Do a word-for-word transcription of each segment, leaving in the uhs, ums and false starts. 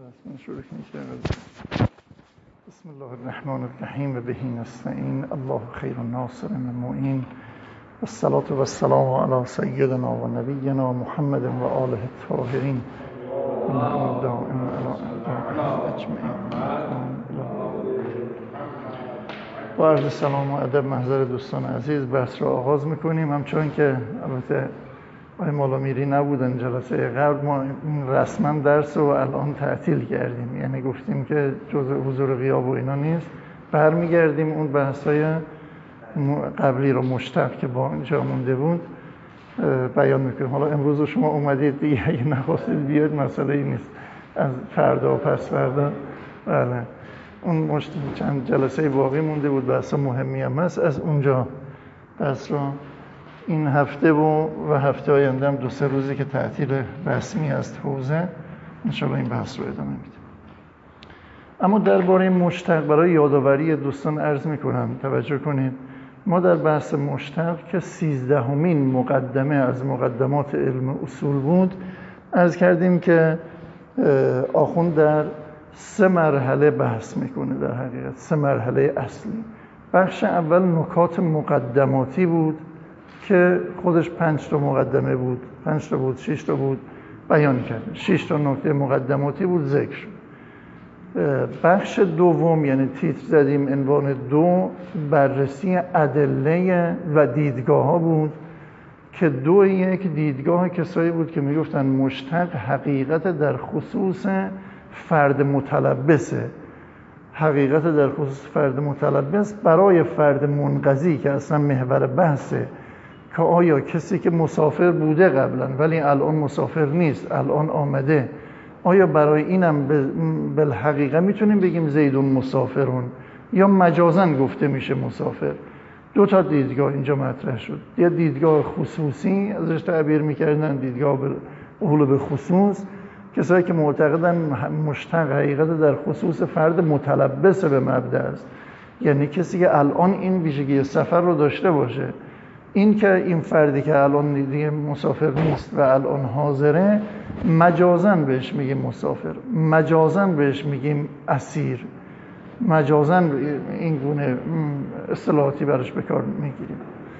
من شروع کنیم. بسم الله الرحمن الرحیم و بهی نستعین. الله خیر الناصر المعین. والصلاة والسلام علی سیدنا و نبینا محمد و آله الطاهرین. با عرض سلام و ادب محضر دوستان عزیز بحث را آغاز میکنیم. همچون که البته آقای مولامیری نبودن جلسه قبل، ما رسما درس رو الان تعطیل کردیم، یعنی گفتیم که جزء حضور غیاب و اینا نیست، برمیگردیم اون بحث‌های قبلی رو مشتق که با اینجا مونده بود بیان میکنیم. حالا امروز شما اومدید دیگه، اگه نخواستید بیاد مسئله ای نیست، از فردا و پس فردا بله اون مشت چند جلسه باقی مونده بود، بحث مهمی هم هست، از اونجا بحث رو این هفته و و هفته آینده هم دو سه روزی که تعطیل رسمی است حوزه، انشاءالله این بحث رو ادامه میدیم. اما درباره مشتق برای یادآوری دوستان عرض میکنم توجه کنید. ما در بحث مشتق که سیزدهمین مقدمه از مقدمات علم اصول بود، عرض کردیم که آخوند در سه مرحله بحث میکنه. در حقیقت سه مرحله اصلی. بخش اول نکات مقدماتی بود که خودش پنج تا مقدمه بود، پنج تا بود، شش تا بود، بیان کرد. شش تا نکته مقدماتی بود ذکر شد. بخش دوم یعنی تیتر زدیم عنوان دو، بررسی ادله و دیدگاه ها بود که دو یک دیدگاه کسایی بود که میگفتن مشتق حقیقت در خصوص فرد متلبسه، حقیقت در خصوص فرد متلبس برای فرد منقضی که اصلا محور بحثه، که آیا کسی که مسافر بوده قبلا ولی الان مسافر نیست، الان آمده، آیا برای اینم بالحقیقه میتونیم بگیم زیدون مسافرون یا مجازن گفته میشه مسافر؟ دو تا دیدگاه اینجا مطرح شد. یا دیدگاه خصوصی ازش تعبیر میکردن، دیدگاه اول به خصوص، کسایی که معتقدن مشتق حقیقت در خصوص فرد متلبس به مبدا است، یعنی کسی که الان این ویژگی سفر رو داشته باشه. این که این فردی که الان دیگه مسافر نیست و الان حاضره، مجازن بهش میگیم مسافر، مجازن بهش میگیم اسیر، مجازن این گونه اصطلاحاتی براش به کار میگیریم.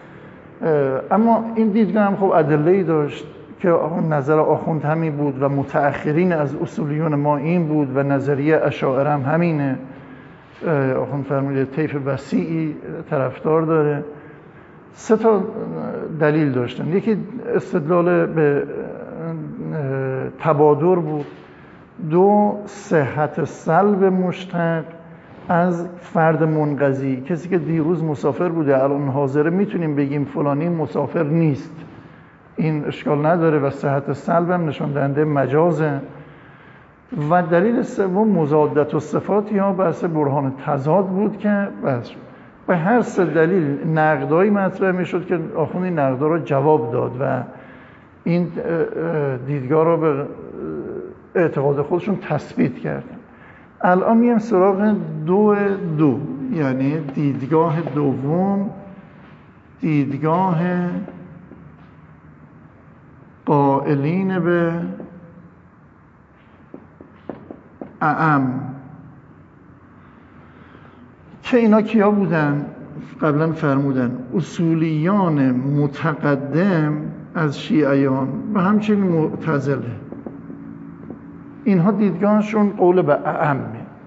اما این دیدگاه هم خب ادله‌ای داشت که نظر آخوند همین بود و متأخرین از اصولیون ما این بود و نظریه اشاعره هم همینه. آخوند فرموده طیف وسیعی طرفدار داره. سه تا دلیل داشتن. یکی استدلال به تبادر بود، دو صحت سلب مشتق از فرد منقضی، کسی که دیروز مسافر بوده الان حاضره میتونیم بگیم فلانی مسافر نیست، این اشکال نداره و صحت سلب هم نشان دهنده مجازه. و دلیل سوم مضادت و صفات یا بحث برهان تضاد بود که بحث به هر سه دلیل نقدایی مطرح میشد که آخوند این نقدا رو جواب داد و این دیدگاه رو به اعتقاد خودشون تثبیت کردن. الان میایم سراغ دو دو، یعنی دیدگاه دوم، دیدگاه قائلین به اعم، که اینا کیا بودن؟ قبلا فرمودن اصولیان متقدم از شیعیان و همچنین معتزله. اینها دیدگاهشون قول به اعمه،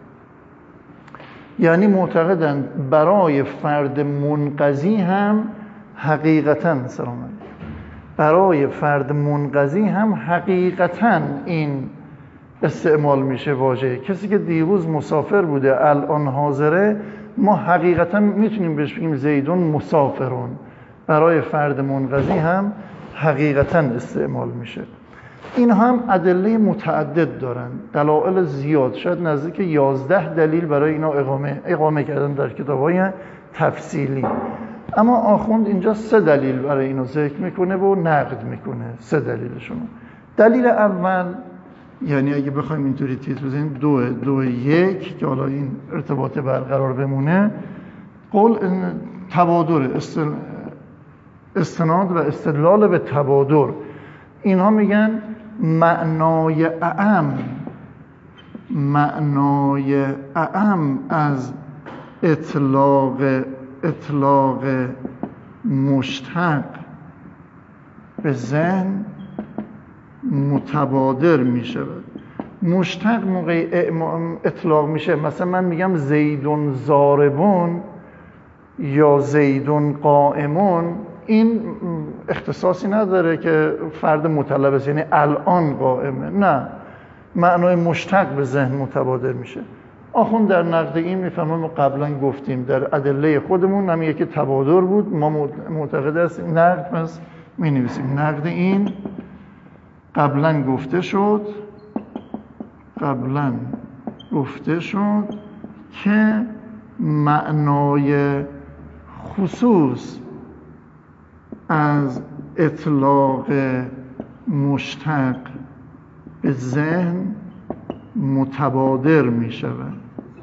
یعنی معتقدن برای فرد منقضی هم حقیقتاً سلام علیکم برای فرد منقضی هم حقیقتاً این استعمال میشه واژه کسی که دیروز مسافر بوده الان حاضره، ما حقیقتا میتونیم بهش بگیم زیدون مسافرون، برای فرد منقضی هم حقیقتا استعمال میشه. این هم ادله متعدد دارن، دلایل زیاد، شاید نزدیک یازده دلیل برای اینا اقامه اقامه کردن در کتاب‌های تفصیلی. اما آخوند اینجا سه دلیل برای اینو ذکر میکنه و نقد میکنه. سه دلیلشون. دلیل اول، یعنی اگه بخوایم اینطوری تیتر بزنیم دو دو یک که حالا این ارتباط برقرار بمونه، قول تبادر، استناد و استدلال به تبادر. اینها میگن معنای اعم معنای اعم از اطلاق اطلاق مشتق به ذهن متبادر می شود. مشتق موقع اطلاق میشه، مثلا من میگم زیدون ضاربون یا زیدون قائمون، این اختصاصی نداره که فرد متلبس یعنی الان قائمه، نه، معنای مشتق به ذهن متبادر میشه. آخوند در نقد این میفهمم، ما قبلا گفتیم در ادله خودمون هم یکی تبادر بود، ما معتقد هستیم نقد، پس می نویسیم نقد این قبلا گفته شد قبلا گفته شد که معنای خصوص از اطلاق مشتق به ذهن متبادر می شود.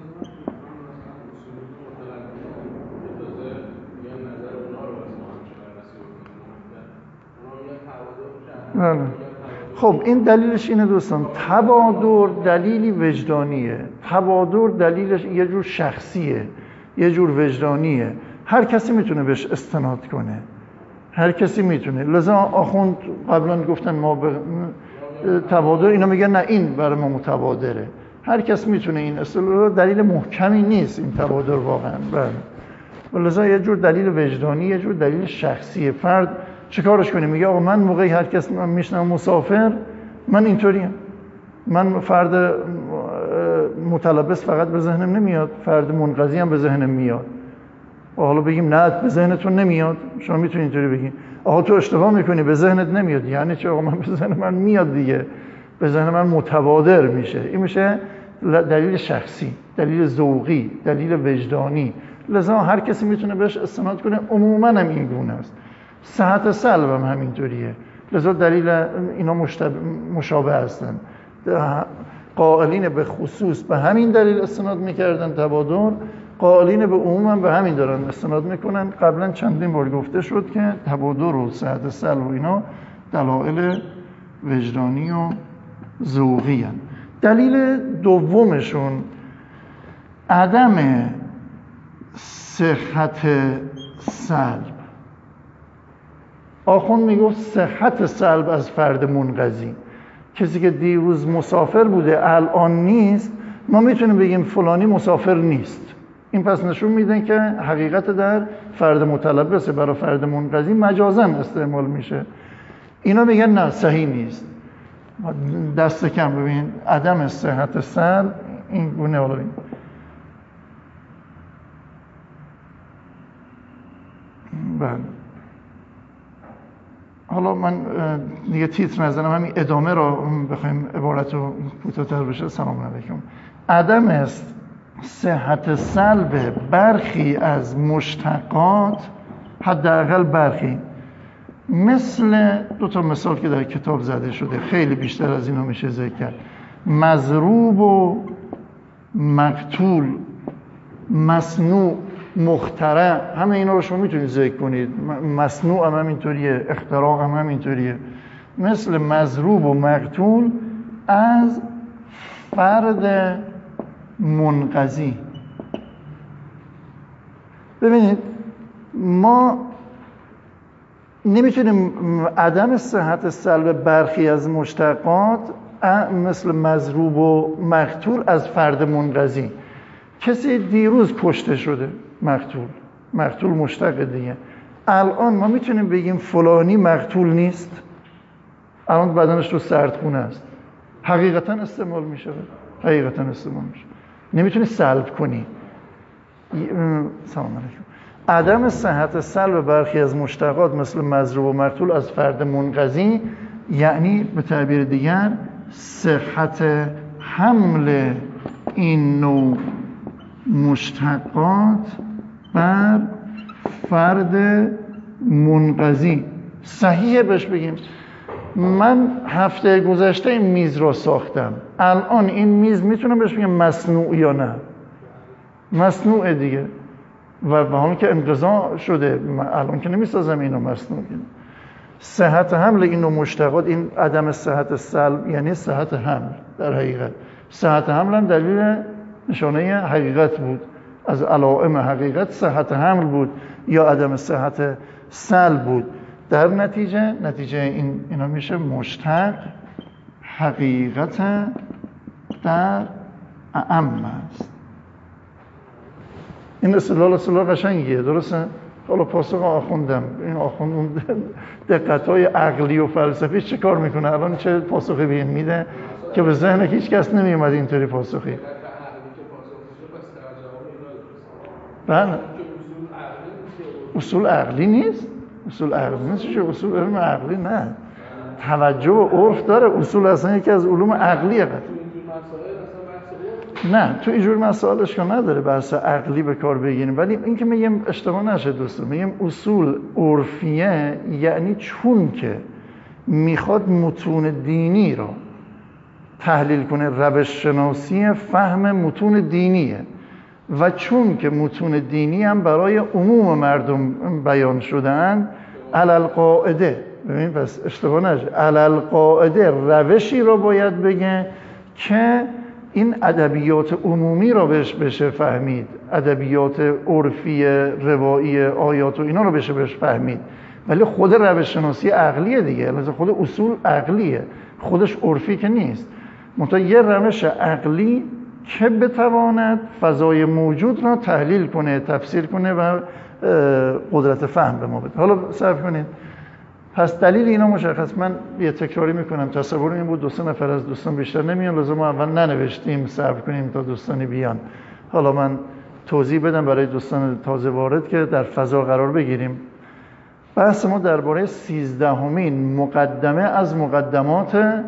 بله. خب این دلیلش اینه دوستان، تبادر دلیلی وجدانیه، تبادر دلیلش یه جور شخصیه، یه جور وجدانیه، هر کسی میتونه بهش استناد کنه، هر کسی میتونه. لذا آخوند قبلا گفتن ما به تبادر، اینا میگن نه این برای ما متبادره، هر کس میتونه این اصطلاح، دلیل محکمی نیست این تبادر واقعا. بله. لذا یه جور دلیل وجدانی، یه جور دلیل شخصیه. فرد چیکارش کنه؟ میگه آقا من موقعی هر کس من میشنم مسافر، من اینطوریم، من فرد متلبس فقط به ذهنم نمیاد، فرد منقضی هم به ذهنم میاد. و حالا بگیم نه به ذهنتون نمیاد، شما میتونید اینطوری بگید آقا تو اشتباه میکنی به ذهنت نمیاد، یعنی چه؟ آقا من به ذهن من میاد دیگه، به ذهن من متبادر میشه. این میشه دلیل شخصی، دلیل ذوقی، دلیل وجدانی. لذا هر کسی میتونه بهش استناد کنه، عموما هم این گونه است. صحت سلب هم همینطوریه. لذا دلیل اینا مشابه هستن. قائلین به خصوص به همین دلیل استناد میکردن تبادر، قائلین به عموم هم به همین دارن استناد میکنن. قبلا چندین بار گفته شد که تبادر و صحت سلب و اینا دلایل وجدانی و ذوقی هستند. دلیل دومشون عدم صحت سلب. آخوند میگفت صحت سلب از فرد منقضی، کسی که دیروز مسافر بوده الان نیست، ما میتونیم بگیم فلانی مسافر نیست. این پس نشون میده که حقیقت در فرد متلبسه، برای فرد منقضی مجازاً استعمال میشه. اینا میگن نه صحیح نیست. دست کم ببین عدم صحت سلب این گونه. حالا این بله، حالا من دیگه تیتر نزنم، همین ادامه رو بخوایم عبارت رو کوتاه‌تر بشه. سلام علیکم. عدم صحت سلب برخی از مشتقات، حداقل برخی، مثل دو تا مثال که در کتاب زده شده، خیلی بیشتر از اینا میشه ذکر کرد، مضروب و مقتول، مصنوع، مخترع، همه اینا رو شما میتونید ذکر کنید. مصنوع هم همینطوریه، اختراع هم همینطوریه. مثل مضروب و مقتول از فرد منقضی. ببینید ما نمیتونیم عدم صحت سلب برخی از مشتقات مثل مضروب و مقتول از فرد منقضی، کسی دیروز کشته شده، مقتول، مقتول مشتق دیگه، الان ما میتونیم بگیم فلانی مقتول نیست، الان بدنش تو سردخونه است، حقیقتا استعمال میشه، حقیقتا استعمال میشه، نمیتونی سلب کنی. سلام علیکم. عدم صحت سلب برخی از مشتقات مثل مضروب و مقتول از فرد منقضی، یعنی به تعبیر دیگر صحت حمل این نوع مشتقات بر فرد منقضی. صحیحه بهش بگیم من هفته گذشته این میز را ساختم، الان این میز میتونم بهش بگم مصنوع یا نه؟ مصنوع دیگه، و به حال که انقضا شده، الان که نمیسازم اینو مصنوع. صحت حمل اینو مشتقات، این عدم صحت سلب یعنی صحت حمل در حقیقت. صحت حمل هم دلیل نشانه حقیقت بود، از علائم حقیقت صحت حمل بود یا عدم صحت سلب بود. در نتیجه نتیجه این اینا میشه مشتق حقیقت در اعم است. این اصطلاح اصطلاح قشنگیه، درسته؟ حالا پاسخ آخوندم، این آخوند اون دقت‌های عقلی و فلسفی چه کار میکنه الان، چه پاسخی به این میده که به ذهن هیچ کس نمیومد اینطوری پاسخی. بله اصول عقلی نیست، اصول عقلی نیست، چه اصول علم عقلی نه، توجه و عرف داره. اصول اصلا یکی از علوم عقلیه. نه تو اینجور مسائل اشکال نداره بحث عقلی به کار بگیریم، ولی این که میگم اشتباه نشه دوستان، میگم اصول عرفیه یعنی چون که میخواد متون دینی رو تحلیل کنه، روش شناسی فهم متون دینیه و چون که متون دینی هم برای عموم مردم بیان شدن، علل قاعده، ببین پس اشتباه نشه، علل قاعده روشی رو باید بگه که این ادبیات عمومی رو بهش بشه فهمید، ادبیات عرفی روایی آیات و اینا رو بشه بهش فهمید. ولی خود روش شناسی عقلیه دیگه، مثلا خود اصول عقلیه، خودش عرفی که نیست، منتها یه روش عقلی که بتواند فضای موجود را تحلیل کنه، تفسیر کنه و قدرت فهم به ما بده. حالا صبر کنید. پس دلیل اینا مشخص، من یه تکراری میکنم، تصور این بود دو سه نفر از دوستان بیشتر نمیان، لازم ما اول ننوشتیم، صبر کنیم تا دوستانی بیان. حالا من توضیح بدم برای دوستان تازه وارد که در فضا قرار بگیریم. بحث ما درباره سیزدهمین مقدمه از مقدمات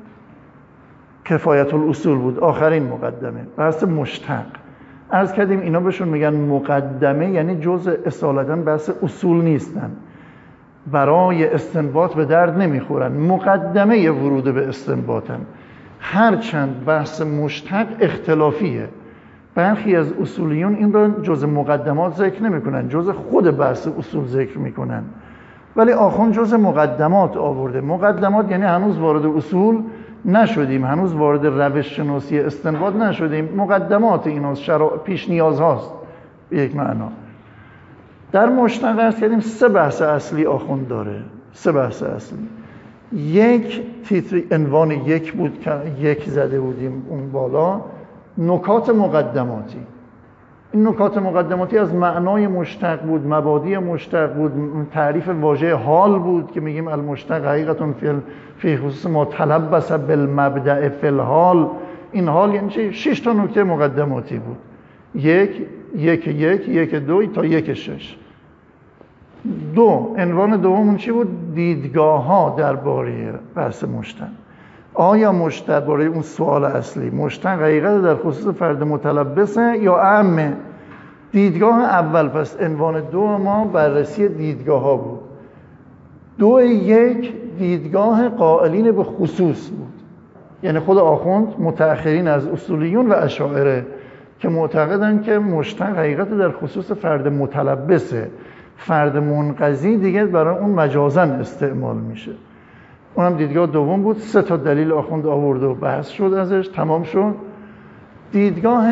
کفایت الاصول بود، آخرین مقدمه، بحث مشتق. عرض کردیم اینا بهشون میگن مقدمه، یعنی جزء اصالتاً بحث اصول نیستن، برای استنباط به درد نمیخورن، مقدمه ورود به استنباطن. هرچند بحث مشتق اختلافیه، برخی از اصولیون این رو جزء مقدمات ذکر نمیکنن، جزء خود بحث اصول ذکر میکنن، ولی آخوند جزء مقدمات آورده. مقدمات یعنی هنوز وارد اصول نشدیم، هنوز وارد روش شناسی استنباط نشدیم، مقدمات اینا شرا... پیش نیاز هاست به یک معنا. در مشتق عرض کردیم سه بحث اصلی آخوند داره، سه بحث اصلی. یک تیتر عنوان یک بود که یک زده بودیم اون بالا، نکات مقدماتی. این نکات مقدماتی از معنای مشتق بود، مبادی مشتق بود، تعریف واژه حال بود که میگیم المشتق حقیقتون فی فی خصوص ما تلبس بالمبدأ فی الحال. این حال یعنی چی؟ شش تا نکته مقدماتی بود، یک یک یک یک دو تا یک شش. دو عنوان دومون چی بود؟ دیدگاه ها درباره بحث مشتق. آیا مشتق برای اون سوال اصلی، مشتق حقیقت در خصوص فرد متلبسه یا عامه؟ دیدگاه اول، پس عنوان دو ما بررسی دیدگاه ها بود. دو یک دیدگاه قائلین به خصوص بود، یعنی خود آخوند متأخرین از اصولیون و اشاعره که معتقدن که مشتق حقیقت در خصوص فرد متلبسه، فرد منقضی دیگه برای اون مجازاً استعمال میشه. اونم دیدگاه دوم بود. سه تا دلیل آخوند آورد و بحث شد ازش، تمام شد. دیدگاه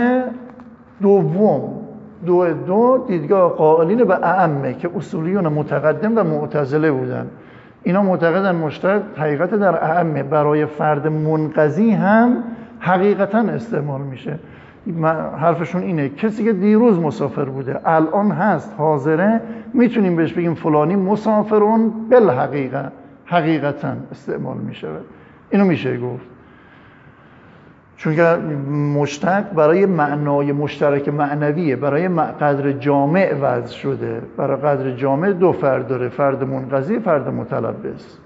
دوم، دو دو دیدگاه قائلین به اعمه که اصولیون متقدم و معتزله بودن. اینا معتقدن مشتق حقیقت در اعمه برای فرد منقضی هم حقیقتاً استعمال میشه. حرفشون اینه کسی که دیروز مسافر بوده الان هست حاضره، میتونیم بهش بگیم فلانی مسافرون بالحقیقه، حقیقتاً استعمال میشه. اینو میشه گفت، چون که مشتق برای معنای مشترک معنویه، برای قدر جامع وضع شده. برای قدر جامع دو فرد داره، فرد منقضی، فرد متلبس.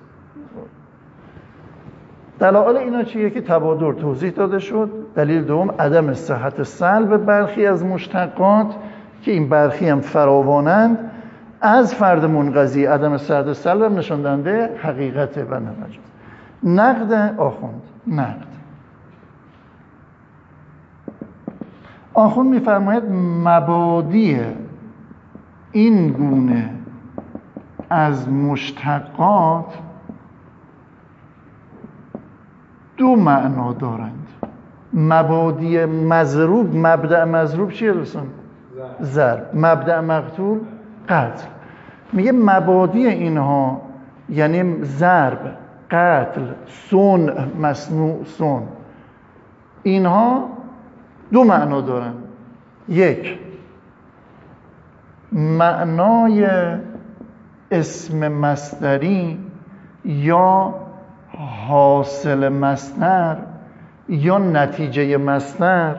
دلایل اینا چیه که تبادر توضیح داده شد. دلیل دوم عدم صحت سلب برخی از مشتقات که این برخی هم فراوانند از فرد منقضی. عدم صحت سلب هم نشان دهنده حقیقت و نه مجاز. نقد آخوند، نقد آخوند میفرماید مبادی این گونه از مشتقات دو معنا دارند. مبادی مضروب، مبدأ مضروب چیه دوستان؟ ضرب. مبدأ مقتول قتل. میگه مبادی اینها یعنی ضرب، قتل، صنع، مصنوع، صنع، اینها دو معنا دارن. یک، معنای اسم مصدری یا حاصل مصدر یا نتیجه مصدر،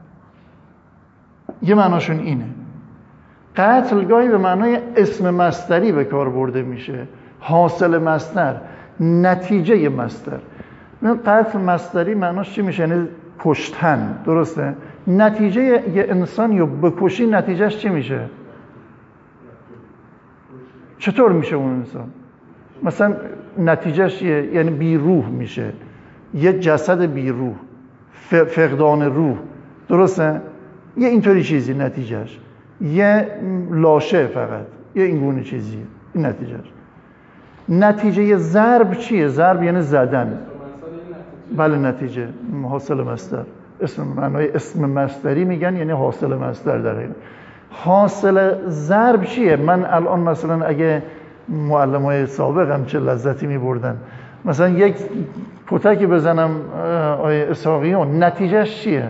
یه معناشون اینه. قتل گاهی به معنای اسم مصدری به کار برده میشه، حاصل مصدر، نتیجه مصدر. قتل مصدری معناش چی میشه؟ یعنی کشتن، درسته؟ نتیجه یه انسان رو بکشی نتیجهش چی میشه؟ چطور میشه اون انسان؟ مثلا نتیجهش یعنی بی روح میشه، یه جسد بی روح، فقدان روح، درسته؟ یه اینطوری چیزی نتیجهش، یه لاشه فقط، یه اینگونه چیزیه این نتیجهش. نتیجه ضرب چیه؟ ضرب یعنی زدن. بله نتیجه، حاصل مصدر. اسم معنای اسم مصدری میگن یعنی حاصل مصدر در این. حاصل ضرب چیه؟ من الان مثلا اگه معلمای سابقم چه لذتی میبردن، مثلا یک کتکی بزنم آیه اسحاقیون، نتیجهش چیه؟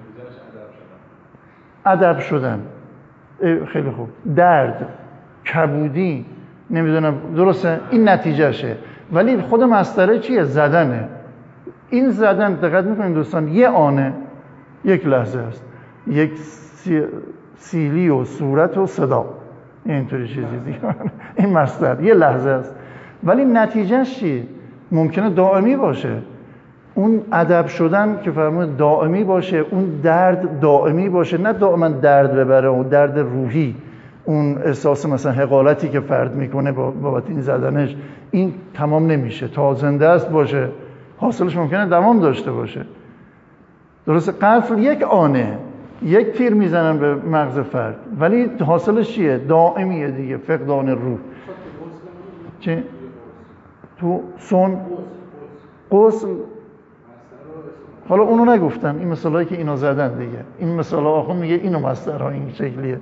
ادب شدن. خیلی خوب. درد، کبودی، نمیدونم، درسته؟ این نتیجهشه. ولی خود مصدره چیه؟ زدنه. این زدن دقت میکنید دوستان، یه آنه، یک لحظه است، یک سی... سیلی و صورت و صدا، اینطوری چیزی دیگه. این مصدر یه لحظه است، ولی نتیجهش چیه؟ ممکنه دائمی باشه. اون ادب شدن که فرمود دائمی باشه، اون درد دائمی باشه، نه دائما درد ببره، اون درد روحی، اون احساس مثلا حقارتی که فرد میکنه بابت این زدنش، این تمام نمیشه تا زنده است باشه، حاصلش ممکنه دوام داشته باشه. درسته؟ قتل یک آنه، یک تیر میزنن به مغز فرد، ولی حاصلش چیه؟ دائمیه دیگه، فقدان روح. چه؟ تو سون غسل، حالا اونو نگفتن، این مثالایی که اینو زدن دیگه، این مثالا آخون میگه اینو مصدرها این شکلیه.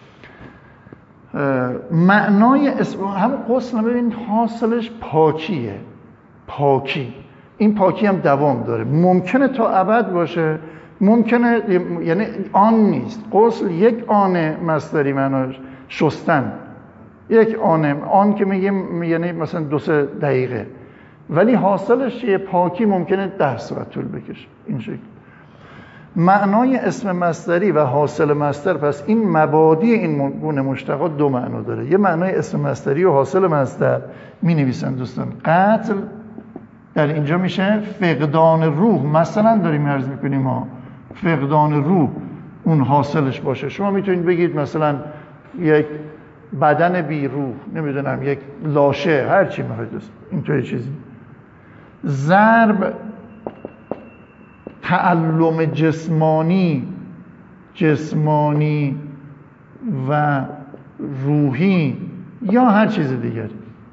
معنای اسم هم غسل، ببین حاصلش پاکیه، پاکی. این پاکی هم دوام داره، ممکنه تا ابد باشه، ممکنه، یعنی آن نیست. غسل یک آن مصدری معناش شستن، یک آن، آن که میگیم یعنی مثلا دو سه دقیقه، ولی حاصلش یه پاکی ممکنه ده ساعت طول بکشه. این شکل معنای اسم مصدری و حاصل مصدر. پس این مبادی این گونه مشتقات دو معنا داره. یه معنای اسم مصدری و حاصل مصدر می نویسن دوستان. قتل در اینجا میشه فقدان روح، مثلا داریم عرض میکنیم ها، فقدان روح اون حاصلش باشه. شما میتونید بگید مثلا یک بدن بی روح، نمیدونم یک لاشه، هر چی میخواید دوست، اینطوری چیزی. ضرب تعلم جسمانی، جسمانی و روحی یا هر چیز دیگری.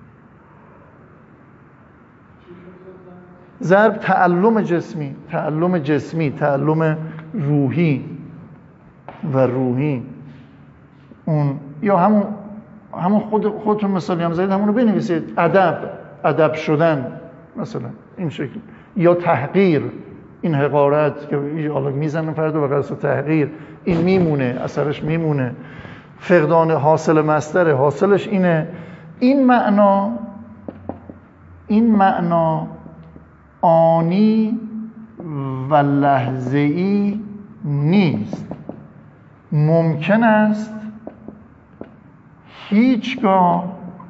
ضرب تعلم جسمی، تعلم جسمی، تعلم روحی و روحی، اون یا همون همون خود خودتون مثالی هم زدید، همون رو بنویسید. ادب، ادب شدن مثلا این شکل، یا تحقیر، این حقارت که حالا میزنن فرد و قصد تحقیر، این میمونه، اثرش میمونه. فقدان حاصل مصدر، حاصلش اینه. این معنا، این معنا آنی و لحظه‌ای نیست. ممکن است هیچگاه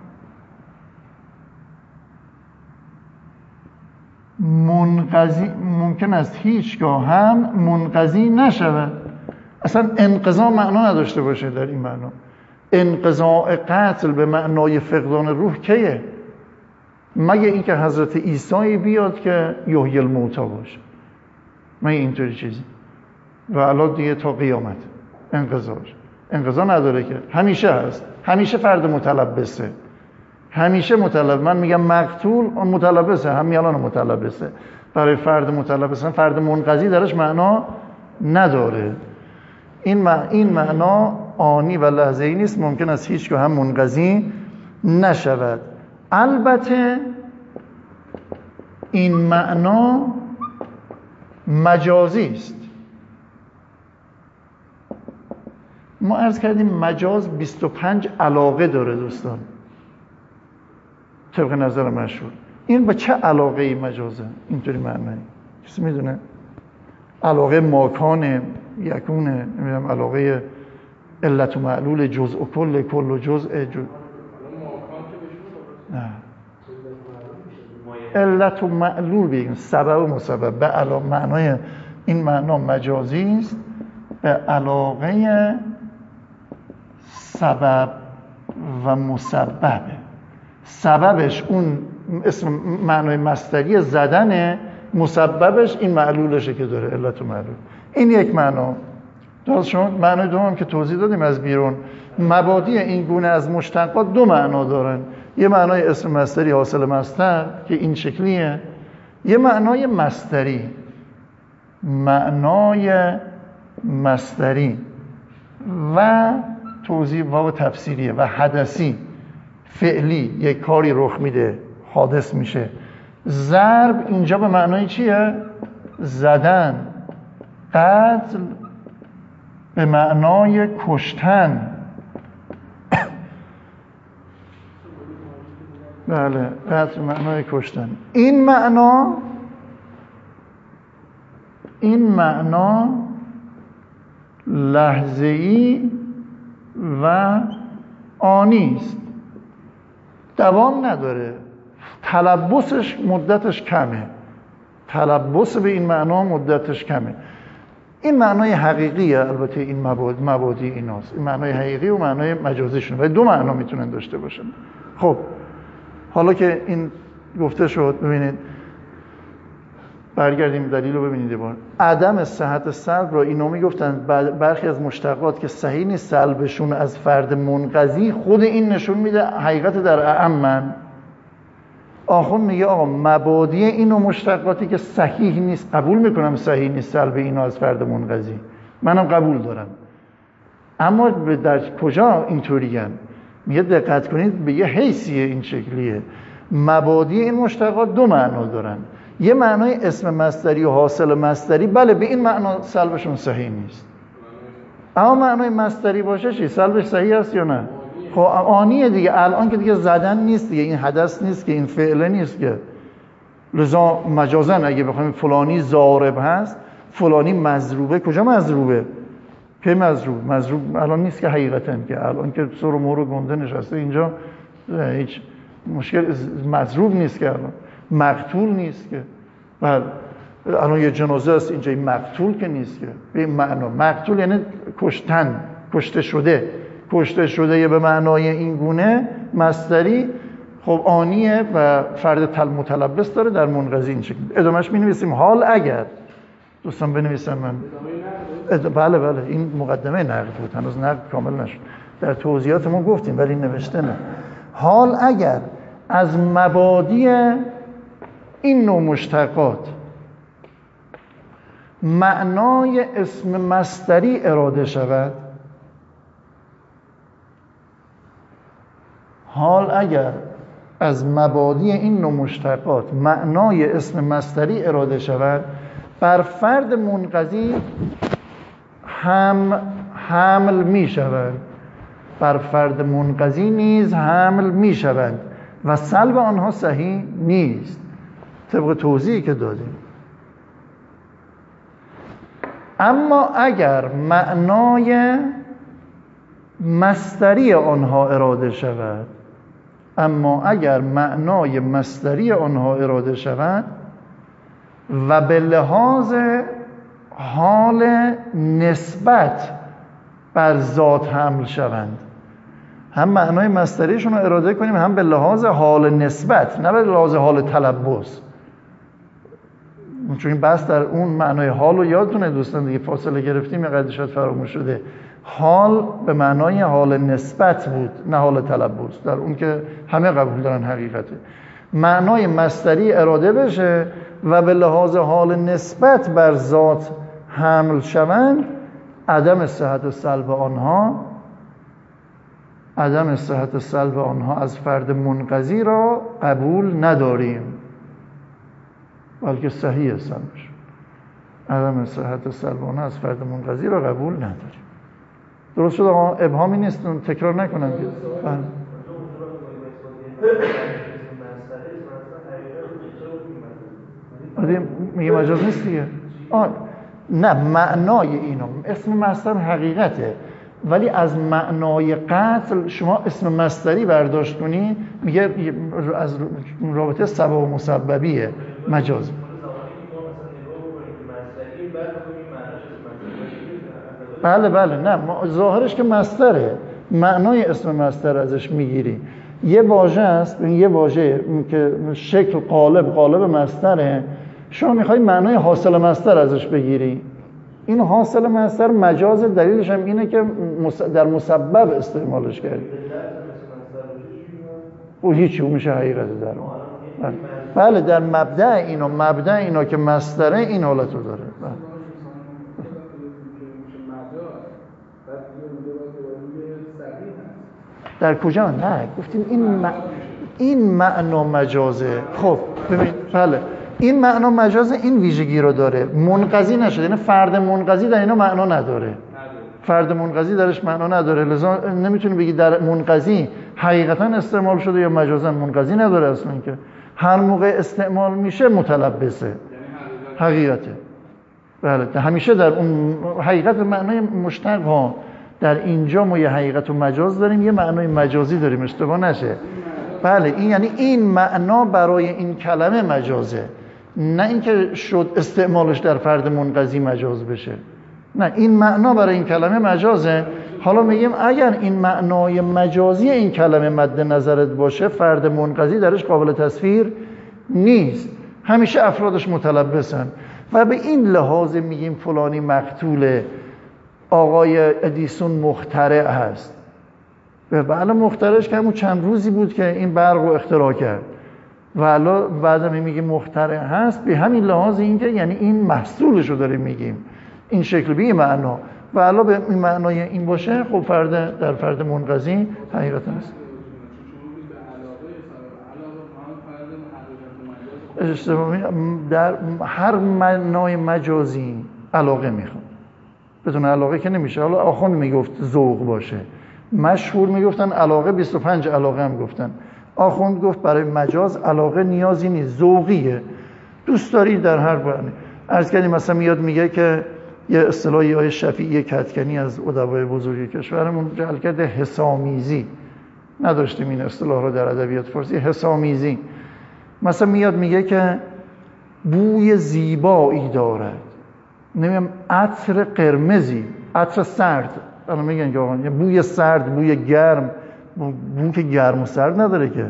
منقضی ممکن است هیچگاه هم منقضی نشود. اصلا انقضا معنا نداشته باشه در این معنا. انقضاء قتل به معنای فقدان روح کیه؟ مگه این که حضرت عیسی بیاد که یحیی الموتی باشه، مگه اینطوری چیزی؟ و الان دیگه تا قیامت انقضاش انقضا نداره که، همیشه هست، همیشه فرد متلبسه، همیشه متلبس. من میگم مقتول، اون متلبسه، همین الان متلبسه. برای فرد متلبس، فرد منقضی درش معنا نداره. این مع... این معنا آنی و لحظه‌ای نیست، ممکن است هیچگاه هم منقضی نشود. البته این معنا مجازی است. ما عرض کردیم مجاز بیست و پنج علاقه داره دوستان، طبق نظر مشهور. این با چه علاقه ای مجازه؟ اینطوری معنی کسی میدونه؟ علاقه ماکانه، یکونه، نمیدونم علاقه علت و معلول، جزء و کل، کل و جزء جز... نه، علت و معلول بگیم، سبب و مسبب. به علاقه معنای این معنا مجازی است به علاقه سبب و مسببه. سببش اون اسم معنای مصدری زدنه، مسببش این معلولشه که داره، علت و معلول. این یک معنا. درست شد؟ معنای دوم که توضیح دادیم از بیرون، مبادی این گونه از مشتقات دو معنا دارن. یه معنای اسم مصدری حاصل مصدر که این شکلیه، یه معنای مصدری، معنای مصدری و توضیح واو تفسیریه و حدثی، فعلی، یک کاری رخ میده، حادث میشه. ضرب اینجا به معنای چیه؟ زدن. قتل به معنای کشتن. بله، قتل به معنای کشتن. این معنا این معنا لحظه‌ای و آنی است، دوام نداره، تلبسش مدتش کمه، تلبس به این معنا مدتش کمه. این معنای حقیقیه. البته این مبادی, مبادی ایناست، این معنای حقیقی و معنای مجازیشونه، ولی دو معنا میتونن داشته باشن. خب حالا که این گفته شد، ببینید برگردیم دلیل رو ببینید یه بار. عدم صحت سلب را اینا میگفتن برخی از مشتقات که صحیح نیست سلبشون از فرد منقضی، خود این نشون میده حقیقت در اعمن. آخون میگه آقا مبادی اینو مشتقاتی که صحیح نیست، قبول میکنم صحیح نیست سلب اینو از فرد منقضی، منم قبول دارم، اما در کجا اینطورین؟ میگه دقت کنید به یه حیثیه این شکلیه. مبادی این مشتقات دو معنا دارن، یه معنای اسم مصدری و حاصل مصدری، بله به این معنا سلبشون صحیح نیست، اما معنای مصدری باشه چی؟ سلبش صحیح است یا نه؟ خب آنیه دیگه، الان که دیگه زدن نیست دیگه، این حدث نیست که، این فعل نیست که، لذا مجازن اگه بخوایم فلانی ضارب هست، فلانی مضروبه، کجا مضروبه؟ که مضروب مضروب الان نیست که حقیقتا، که الان که سر و مور و گنده نشسته اینجا هیچ مشکل، مضروب نیست که الان، مقتول نیست که. بله الان یه جنازه است اینجا، این مقتول که نیست که به این معنا. مقتول یعنی کشتن، کشته شده، کشته شده یه به معنای این گونه مصدری. خب آنیه و فرد تل متلبس داره در منقضی این شکل. ادامهش می نویسیم حال اگر، دوستان بنویسم من. بله بله این مقدمه نقد بود، هنوز نقد کامل نشد، در توضیحات ما گفتیم ولی نوشته نه. حال اگر از مبادی این نوع مشتقات معنای اسم مصدری اراده شود، حال اگر از مبادی این نوع مشتقات معنای اسم مصدری اراده شود، بر فرد منقضی هم حمل می شود، بر فرد منقضی نیز حمل می شود و سلب آنها صحیح نیست، طبق توضیحی که دادیم. اما اگر معنای مصدری آنها اراده شود، اما اگر معنای مصدری آنها اراده شود و به لحاظ حال نسبت بر ذات حمل شوند، هم معنای مصدریشون رو اراده کنیم، هم به لحاظ حال نسبت، نه به لحاظ حال تلبس. چون این بحث در اون معنای حال رو یادتونه دوستان دیگه، فاصله گرفتیم، یه قدر شاید فراموش شده. حال به معنای حال نسبت بود، نه حال تلبس، در اون که همه قبول دارن حقیقته. معنای مصدری اراده بشه و به لحاظ حال نسبت بر ذات حمل شوند، عدم صحت سلب آنها عدم صحت سلب آنها از فرد منقضی را قبول نداریم، بلکه صحیح سلبش. عدم صحت سلب آنها از فرد منقضی را قبول نداریم. درست شد آقا؟ ابهامی نیست، تکرار نکنم. میگه مجاز نیست دیگه. آه نه، معنای اینو اسم مصدر حقیقته، ولی از معنای قتل شما اسم مصدری برداشت کنی، میگه از رابطه سبب و مسببیه مجاز. بله بله، نه ظاهرش که مصدره، معنای اسم مصدر ازش میگیری. یه واژه است، یه واژه که شکل قالب قالب مصدره، شما میخوای معنای حاصل مصدر ازش بگیری. این حاصل مصدر مجاز، دلیلش هم اینه که در مسبب استعمالش کردی. او هیچی، او میشه حقیقت در اون. بله در مبدأ اینو مبدأ اینو که مصدره این حالت رو داره. بله. در کجا؟ نه گفتیم این م... این معنا مجازه. خب ببین، بله این معنا مجازه، این ویژگی رو داره، منقضی نشده، یعنی فرد منقضی در اینا معنا نداره. فرد منقضی درش معنا نداره، لذا نمیتونی بگی در منقضی حقیقتا استعمال شده یا مجازا. منقضی نداره اصلا، که هر موقع استعمال میشه متلبسه، حقیقته. بله همیشه در اون حقیقت معنای مشتق ها. در اینجا ما یه حقیقت و مجاز داریم، یه معنای مجازی داریم، اشتباه نشه. بله این یعنی این معنا برای این کلمه مجازه، نه اینکه شد استعمالش در فرد منقضی مجاز بشه. نه، این معنا برای این کلمه مجازه. حالا میگیم اگر این معنای مجازی این کلمه مد نظرت باشه، فرد منقضی درش قابل تصویر نیست، همیشه افرادش متلبسن. و به این لحاظ میگیم فلانی مقتوله، آقای ادیسون مخترع هست. بله مخترعش که همون چند روزی بود که این برق رو اختراع کرد، و حالا بعد میگیم مخترع هست، به همین لحاظ اینکه یعنی این محصولش رو داریم میگیم این شکل به این معنا، و حالا به این معنای این باشه، خب فرد در فرد منقضی حقیقتا است. در هر معنای مجازی علاقه میخواد، بدون علاقه که نمیشه. حالا آخوند میگفت ذوق باشه، مشهور میگفتن علاقه، بیست و پنج علاقه هم گفتن. آخوند گفت برای مجاز علاقه نیازی نیست، ذوقیه، دوست داری در هر برنه. عرض کردیم مثلا میاد میگه که یه اصطلاحی آیه شفیعی کدکنی از ادبای بزرگ کشورمون جعل کرده حسامیزی، نداشتیم این اصطلاح رو در ادبیات فارسی، حسامیزی. مثلا میاد میگه که بوی زیبایی دارد، نمیم عطر قرمزی، عطر سرد. الان میگن که آقا بوی سرد، بوی گرم، بو که گرم و سرد نداره که.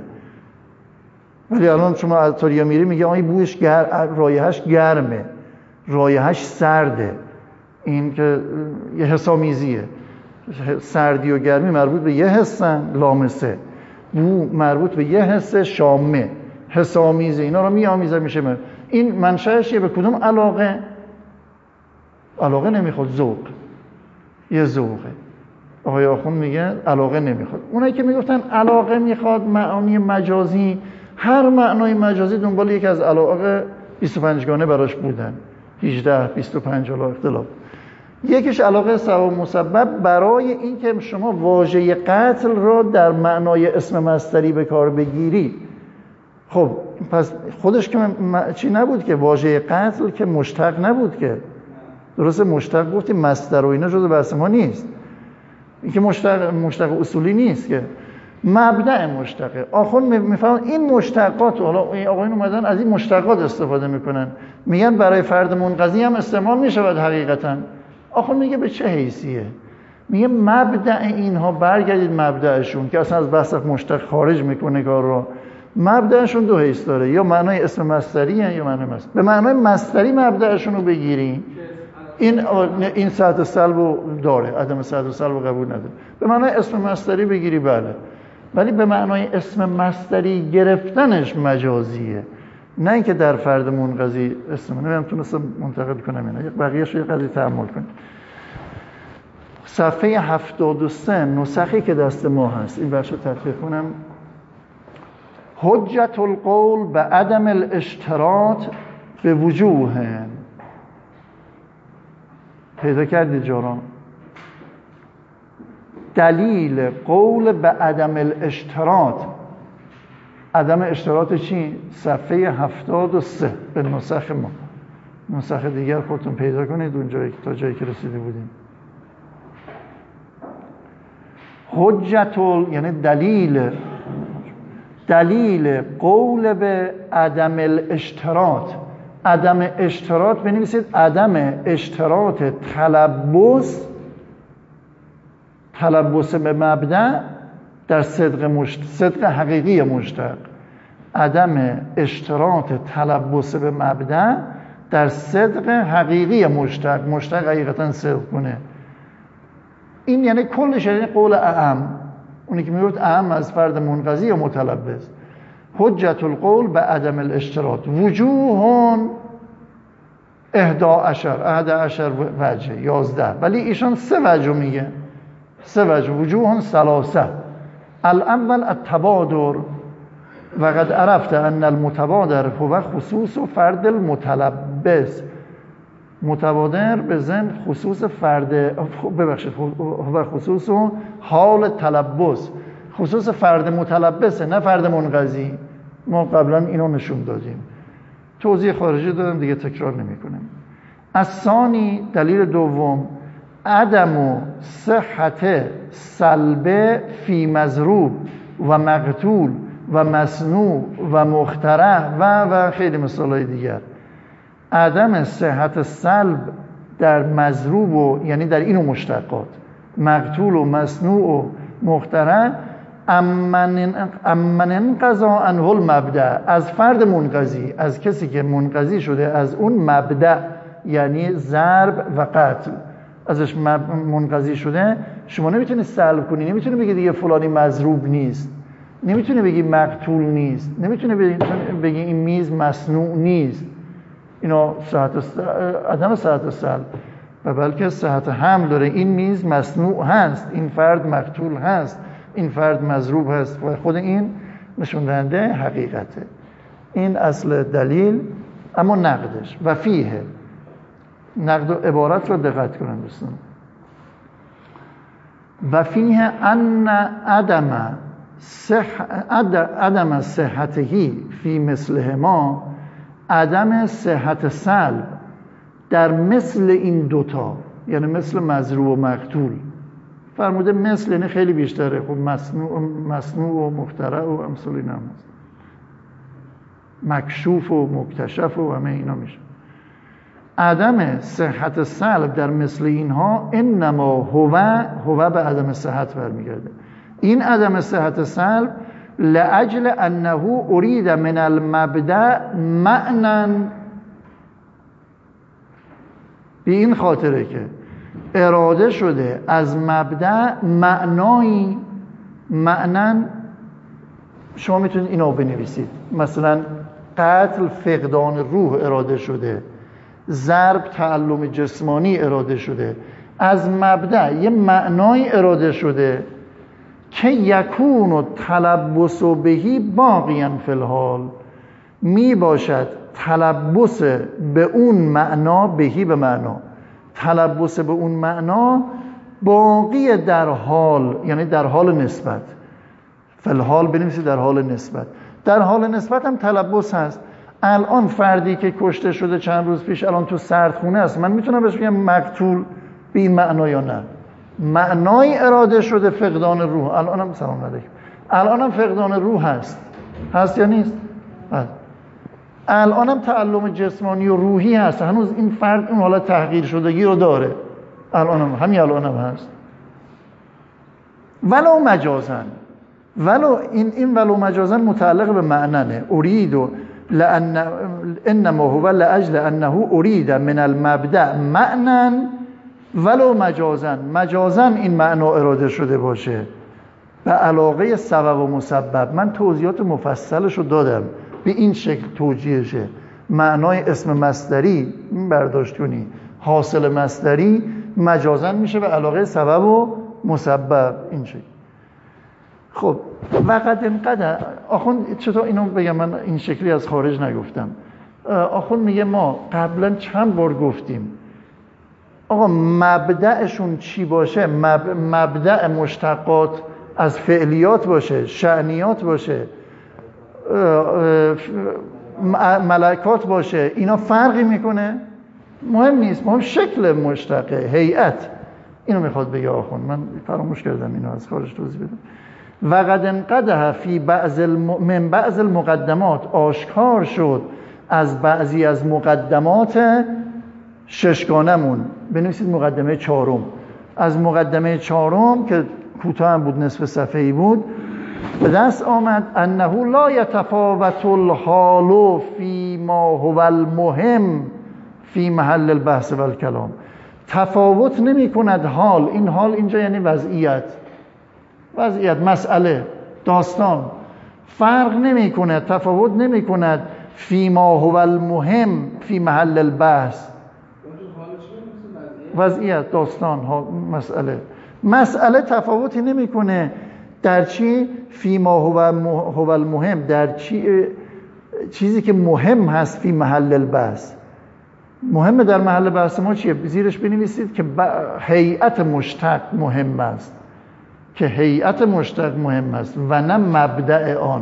ولی الان شما عطاریا میری میگه آقا بویش گرم، رایحه‌اش گرمه، رایحه‌اش سرده. این که یه حسامیزیه. سردی و گرمی مربوط به یه حسن، لامسه. بو مربوط به یه حس، شامه. حسامیزه، اینا رو میامیزه میشه. این منشأش به کدوم علاقه؟ علاقه نمیخواد، ذوق. یه ذوقه. آقای آخوند میگه علاقه نمیخواد. اونایی که میگفتن علاقه میخواد معانی مجازی، هر معنای مجازی دنبال یک از علاقه بیست و پنج گانه براش بودن، هجده بیست و پنج حالا اختلاف. یکیش علاقه سبب مسبب، برای اینکه شما واژه قتل را در معنای اسم مصدری به کار بگیری. خب پس خودش که م... چی نبود که واژه قتل که مشتق نبود که، درسته مشتق گفتیم، مصدر و اینا جزو بحث ما نیست، این که مشتق مشتق اصولی نیست که، مبدأ مشتقه. آخوند میفهمن این مشتقات، حالا آقایون اومدن از این مشتقات استفاده میکنن، میگن برای فرد منقضی هم استعمال میشود حقیقتا. آخوند میگه به چه حیثیه؟ میگه مبدأ اینها، برگردید مبدأشون که اصلا از بحث مشتق خارج میکنه کار رو. مبدأشون دو حیث داره، یا معنای اسم مصدریه یا معنای مصدری. به معنای مصدری مبدأشون رو بگیریم، این این صحت سلب داره، عدم صحت سلب قبول نداره. به معنای اسم مصدری بگیری بله، ولی به معنای اسم مصدری گرفتنش مجازیه، نه اینکه در فرد منقضی اسم. نمیدونم تونستم منتقل کنم اینا، بقیه‌اش یه قضیه تأمل کنید. صفحه هفتاد و سه نسخی که دست ما هست، این بخش رو تطبیق کنم. حجت القول به عدم الاشتراط به وجوه. پیدا کردید جاران؟ دلیل قول به عدم الاشتراط. عدم اشتراط چی؟ صفحه هفتاد و سه به نسخ ما. نسخ دیگر خودتون پیدا کنید اون جایی تا جایی که رسیده بودیم. حجت ال... یعنی دلیل دلیل قول به عدم الاشتراط. عدم اشتراط بنویسید عدم اشتراط تلبس تلبس به مبدأ در صدق مشت... صدق حقیقی مشتق. عدم اشتراط تلبس به مبدأ در صدق حقیقی مشتق. مشتق حقیقتا صدق کنه. این یعنی کلش، یعنی قول اعم، اونی که میگفت اعم از فرد منقضی یا متلبس. حجت القول به عدم الاشتراط وجوه احدا عشر احدا عشر وجه یازده، ولی ایشان سه وجه میگه، سه وجه. وجوه ثلاثه. الاول التبادر و قد عرفت ان المتبادر هو خصوص فرد المتلبس. متبادر به ضمن خصوص فرد، ببخشید هو خصوص حال تلبس، خصوص فرد متلبسه نه فرد منقضی. ما قبلا اینو نشون دادیم، توضیح خارجی دادم دیگه، تکرار نمی کنیم. از ثانی دلیل دوم عدم صحت سلبه فی مضروب و مقتول و مصنوع و مخترع و و خیلی مثالای دیگر. عدم صحت سلب در مضروب و یعنی در اینو مشتقات، مقتول و مصنوع و مخترع، امن انقضا عنه المبدأ، از فرد منقضی، از کسی که منقضی شده از اون مبدأ یعنی ضرب و قتل، ازش منقضی شده. شما نمیتونی سلب کنی، نمیتونی بگی دیگه فلانی مضروب نیست، نمیتونی بگی مقتول نیست، نمیتونی بگی این میز مصنوع نیست. اینا صحت عدم صحت سلب، و بلکه صحت حمل داره. این میز مصنوع هست، این فرد مقتول هست، این فرد مضروب هست و خود این نشون دهنده حقیقته. این اصل دلیل. اما نقدش و فیه، نقد و عبارت رو دقت کنن دوستان. و فیه ان عدم صح عدم صحتهی فی مثله ما، عدم صحت سلب در مثل این دوتا، یعنی مثل مضروب و مقتول. فرموده مثل یعنی خیلی بیشتره. خب مصنوع مصنوع و مخترع و امثال اینا هست، مکشوف و مکتشف و همه اینا میشه. عدم صحت سلب در مثل اینها انما هو هو به عدم صحت برمیگرده. این عدم صحت سلب لاجل انه اريد من المبدأ معنى، به این خاطره که اراده شده از مبدأ معنایی. معنن شما میتونید اینو بنویسید، مثلا قتل فقدان روح اراده شده، ضرب تعلم جسمانی اراده شده. از مبدأ یه معنای اراده شده که یکون و تلبس بهی باقیاً فی الحال، می باشد تلبس به اون معنا، بهی به معنا، تلبس به اون معنا باقی در حال، یعنی در حال نسبت. فی الحال بنویسید در حال نسبت. در حال نسبت هم تلبس هست. الان فردی که کشته شده چند روز پیش الان تو سردخونه است، من میتونم بهش بگم مقتول به این معنا یا نه؟ معنای اراده شده فقدان روح. الان هم سلام علیکم، الان هم فقدان روح هست، هست یا نیست؟ هست. الان هم تعلم جسمانی و روحی هست، هنوز این فرد این حالت تحقیر شدگی رو داره. الان هم همین الان هم هست. ولو مجازن، ولو این این ولو مجازن متعلق به معننه. ارید و لأن انما هو لاجل انه اريد من المبدأ معنى ولو مجازا، مجازا این معنا اراده شده باشه به علاقه سبب و مسبب. من توضیحات مفصلش رو دادم، به این شکل توجیهشه. معنای اسم مصدری برداشت کنی، حاصل مصدری مجازا میشه به علاقه سبب و مسبب، این شکل. خب وقد انقدر آخوند چطور اینو بگم، من این شکلی از خارج نگفتم. آخوند میگه ما قبلا چند بار گفتیم آقا مبدأشون چی باشه، مب... مبدأ مشتقات از فعلیات باشه، شأنیات باشه، ملکات باشه، اینا فرقی میکنه؟ مهم نیست، مهم شکل مشتقه، هیئت. اینو میخواد بگه آخوند، من فراموش کردم اینو از خارج توضیح بدم. وقد انقدح فی بعض الم... من بعض المقدمات، آشکار شد از بعضی از مقدمات ششگانمون. بنویسید مقدمه چهارم. از مقدمه چهارم که کوتاه هم بود، نصف صفحه‌ای بود، به دست آمد انه لا یتفاوت الحال فی ما هو المهم فی محل البحث و الکلام. تفاوت نمی کند حال، این حال اینجا یعنی وضعیت، وضعیت، مسئله، داستان، فرق نمی کند، تفاوت نمی کند فی ما هو المهم فی محل البحث. وضعیت، داستان، مسئله، مسئله تفاوتی نمی کنه در چی؟ فی ما هو المهم، در چی؟ چیزی که مهم هست فی محل البحث. مهم در محل بحث ما چیه؟ زیرش بنویسید که هیئت مشتق مهم است، که هیئت مشتق مهم است و نه مبدأ آن.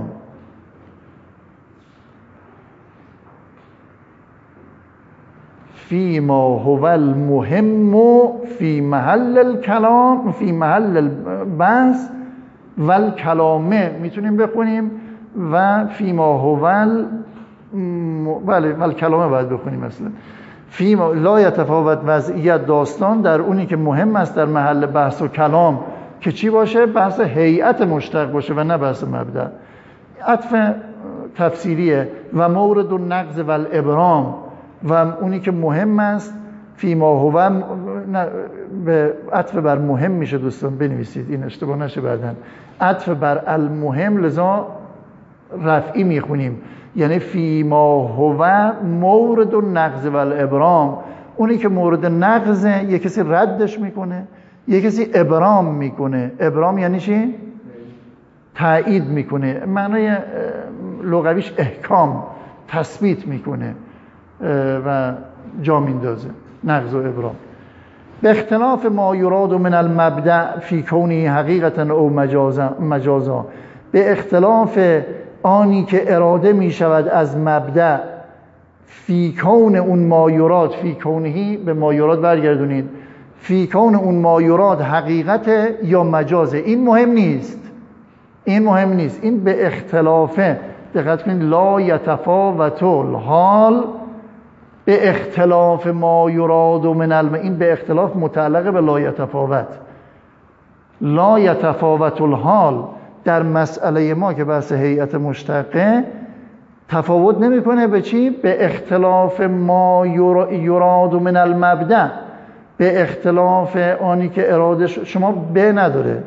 فی ما هو المهم فی محل الکلام فی محل البحث و الکلامه میتونیم بخونیم و فی ما هو ال... بله و الکلامه باید بخونیم مثلا. فی ما لا یتفاوت وضعیت، داستان در اونی که مهم است در محل بحث و کلام که چی باشه؟ بحث هیئت مشتق باشه و نه بحث مبدأ. عطف تفسیریه. و مورد النقض و الابرام، و اونی که مهم است فی ما هو، به عطف بر مهم میشه دوستان، بنویسید این اشتباه نشه بعدن. عطف بر المهم لذا رفعی میخونیم، یعنی فی ما هو مورد النقض و الابرام. اونی که مورد نقضه یه کسی ردش میکنه، یه کسی ابرام میکنه. ابرام یعنی چی؟ تایید میکنه. معنای لغویش احکام، تثبیت میکنه و جا میندازه. نقض و ابرام. به اختلاف ما یراد من المبدأ فی کونه حقیقتا او مجازا, مجازا. به اختلاف آنی که اراده می شود از مبدأ فی کون اون ما یراد، فی کونهی به ما یراد برگردونید، فی کون اون ما یراد حقیقت یا مجازه. این مهم نیست، این مهم نیست، این به اختلافه. دقت کنید، لا یتفاوت الحال به اختلاف ما یراد من الم، این به اختلاف متعلق به لا یتفاوت. لا یتفاوت الحال در مسئله ما که بحث هیئت مشتقه تفاوت نمیکنه به چی؟ به اختلاف ما یراد من المبدأ، به اختلاف آنی که اراده ش... شما به نداره،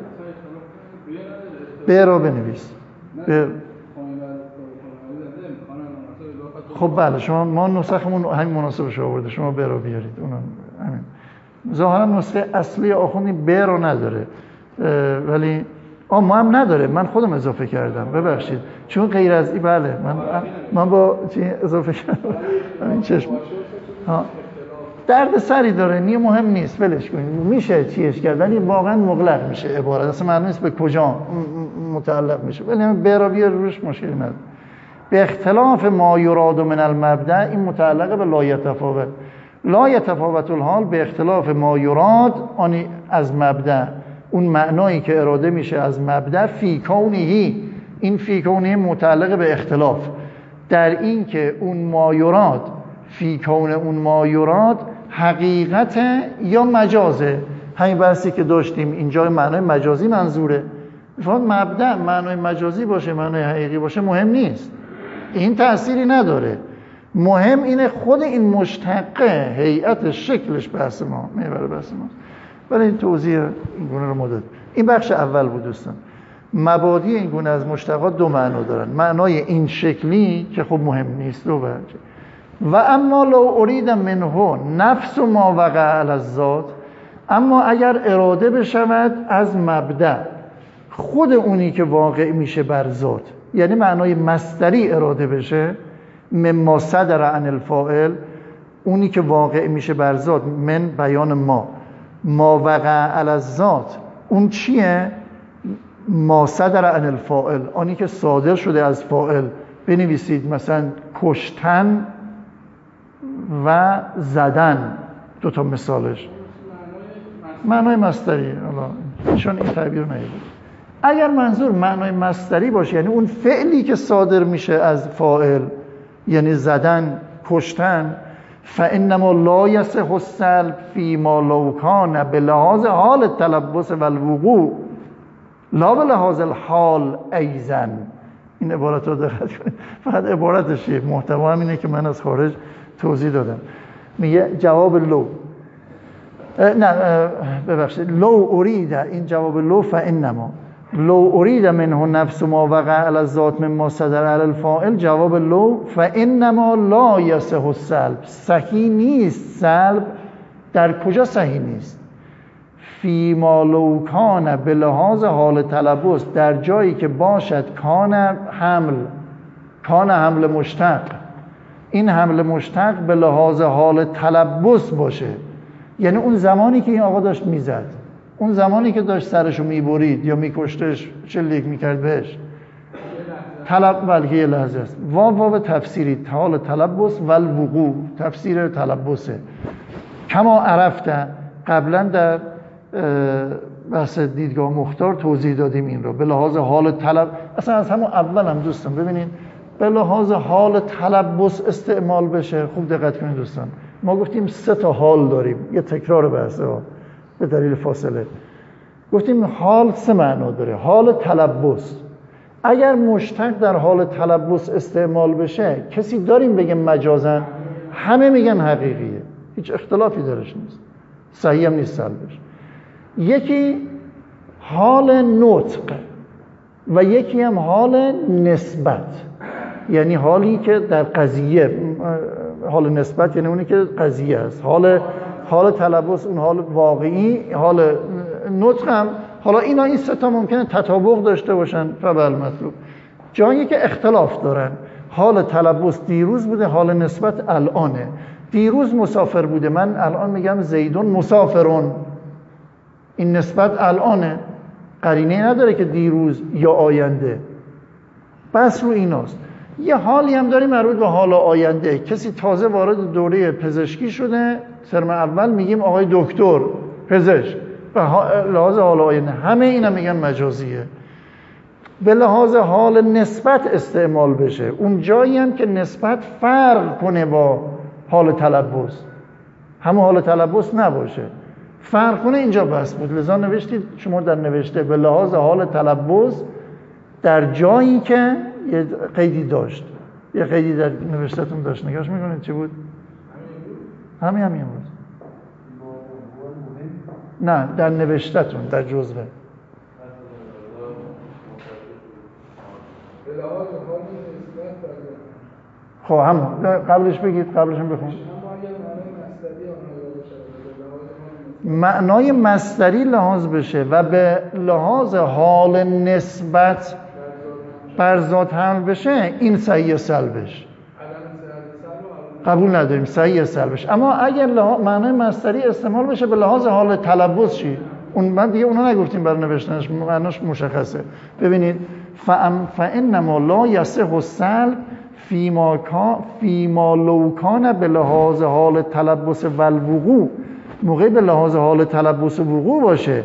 به رو بنویس. به... خب بله، شما ما نسخمون همین مناسبش آورده، شما به رو بیارید. اونم همین. ظاهرا نسخه اصلی آخوندی به رو نداره، ولی آه ما هم نداره، من خودم اضافه کردم، ببخشید، چون غیر از این. بله من من با چی اضافه کردم این چشم ها درد سری داره، نی مهم نیست، ولش کنید، میشه چیش کرد، ولی واقعا مغلق میشه عبارت، اصلا معلوم نیست به کجا متعلق میشه، ولی به را بیار روش مشکلی نداره. به اختلاف ما یراد من المبدأ، این متعلق به لا یتفاوت. لا یتفاوت الحال به اختلاف ما یراد آنی از مبدأ، اون معنایی که اراده میشه از مبدأ فی کونهی، این فی کونهی متعلق به اختلاف در این که اون ما یراد، فی کون اون ما یراد حقیقت یا مجازه. همین بحثی که داشتیم اینجا معنای مجازی منظوره. فقط مبدأ معنای مجازی باشه معنای حقیقی باشه مهم نیست، این تأثیری نداره. مهم اینه خود این مشتقه، هیئت، شکلش بحث ما میبره بحث ما. ولی این توضیح این گونه رو مدد. این بخش اول بود دوستان. مبادی این گونه از مشتقات دو معنا دارن. معنای این شکلی که خب مهم نیست دو وجه. و اما لو ارید منه نفس ما وقع علی الذات، اما اگر اراده بشود از مبدأ خود اونی که واقع میشه بر ذات، یعنی معنای مصدری اراده بشه، مما صدر عن الفاعل، اونی که واقع میشه بر ذات، من بیان ما، ما وقع علی الذات، اون چیه؟ ما صدر عن الفاعل، آنی که صادر شده از فاعل. بنویسید مثلا کشتن و زدن، دو تا مثالش معنای مصدری. حالا چون این تعبیر رو نهیده، اگر منظور معنای مصدری باشه یعنی اون فعلی که صادر میشه از فاعل، یعنی زدن، کشتن، فانما لا یصح السلب فیما لو کان بلحاظ حال التلبس و الوقوع لا بلحاظ الحال ایضا. این عبارت رو دقت کنید، فقط عبارتشه، محتوا هم اینه که من از خارج توضیح دادم. میگه جواب لو، نه ببخشید، لو ارید، این جواب لو فانما لو ارید منه نفس ما وقع علی الذات مما صدر علی الفاعل، جواب لو فانما لا یصح السلب، صحیح نیست سلب. در کجا صحیح نیست؟ فیما لو کان به لحاظ حال تلبس، در جایی که باشد کان حمل، کان حمل مشتق، این حمل مشتق به لحاظ حال تلبس باشه، یعنی اون زمانی که این آقا داشت میزد، اون زمانی که داشت سرشو میبرید یا میکشتش، شلیک میکرد بهش، طلب، بلکه یه لحظه است. واو واو تفسیری، حال تلبس و الوقوع، تفسیر تلبسه. کما عرفته، قبلا در بحث دیدگاه مختار توضیح دادیم این رو، به لحاظ حال طلب، اصلا از همون اول هم دوستان ببینید به لحاظ حال تلبس استعمال بشه. خوب دقت کنید دوستان، ما گفتیم سه تا حال داریم، یه تکرار بحثه ها به دلیل فاصله. گفتیم حال سه معنا داره. حال تلبس، اگر مشتق در حال تلبس استعمال بشه، کسی داریم بگه مجازن؟ همه میگن حقیقیه، هیچ اختلافی درش نیست، صحیح هم نیست سلبش. یکی حال نطق و یکی هم حال نسبت، یعنی حالی که در قضیه، حال نسبت یعنی اونی که قضیه است، حال حال تلبس اون حال واقعی، حال نطق هم. حالا اینا این سه تا ممکنه تطابق داشته باشن، فبل مطلوب. جایی که اختلاف دارن، حال تلبس دیروز بوده، حال نسبت الانه. دیروز مسافر بوده، من الان میگم زیدون مسافرون، این نسبت الانه، قرینه نداره که دیروز یا آینده. بس رو ایناست. یه حالی هم داریم مربوط به حال آینده، کسی تازه وارد دوره پزشکی شده، ترم اول میگیم آقای دکتر پزشک، به لحاظ حال آینده. همه اینا میگن مجازیه. به لحاظ حال نسبت استعمال بشه، اون جایی هم که نسبت فرق کنه با حال تلبس، همون حال تلبس نباشه، فرق کنه، اینجا بس بود. لذا نوشتید شما در نوشته به لحاظ حال تلبس در جایی که یه قیدی داشت، یه قیدی در نوشته‌تون داشت، نگاش میکنید چی بود؟ همین همین بود. نه در نوشته‌تون، در جزوه. خب هم قبلش بگید، قبلش هم بخون. معنای مصدری لحاظ بشه و به لحاظ حال نسبت بر ذات حمل بشه، این صحیح سلبش قبول نداریم، صحیح سلبش. اما اگر لحاظ معنای مصدری استعمال بشه به لحاظ حال تلبس چی؟ اون من دیگه اونو نگفتیم برای نوشتنش، معناش مشخصه. ببینید فام فانما لا یصح السلب فیما کان فیما لو کان به لحاظ حال تلبس و الوقوع، موقعی به لحاظ حال تلبس و وقوع باشه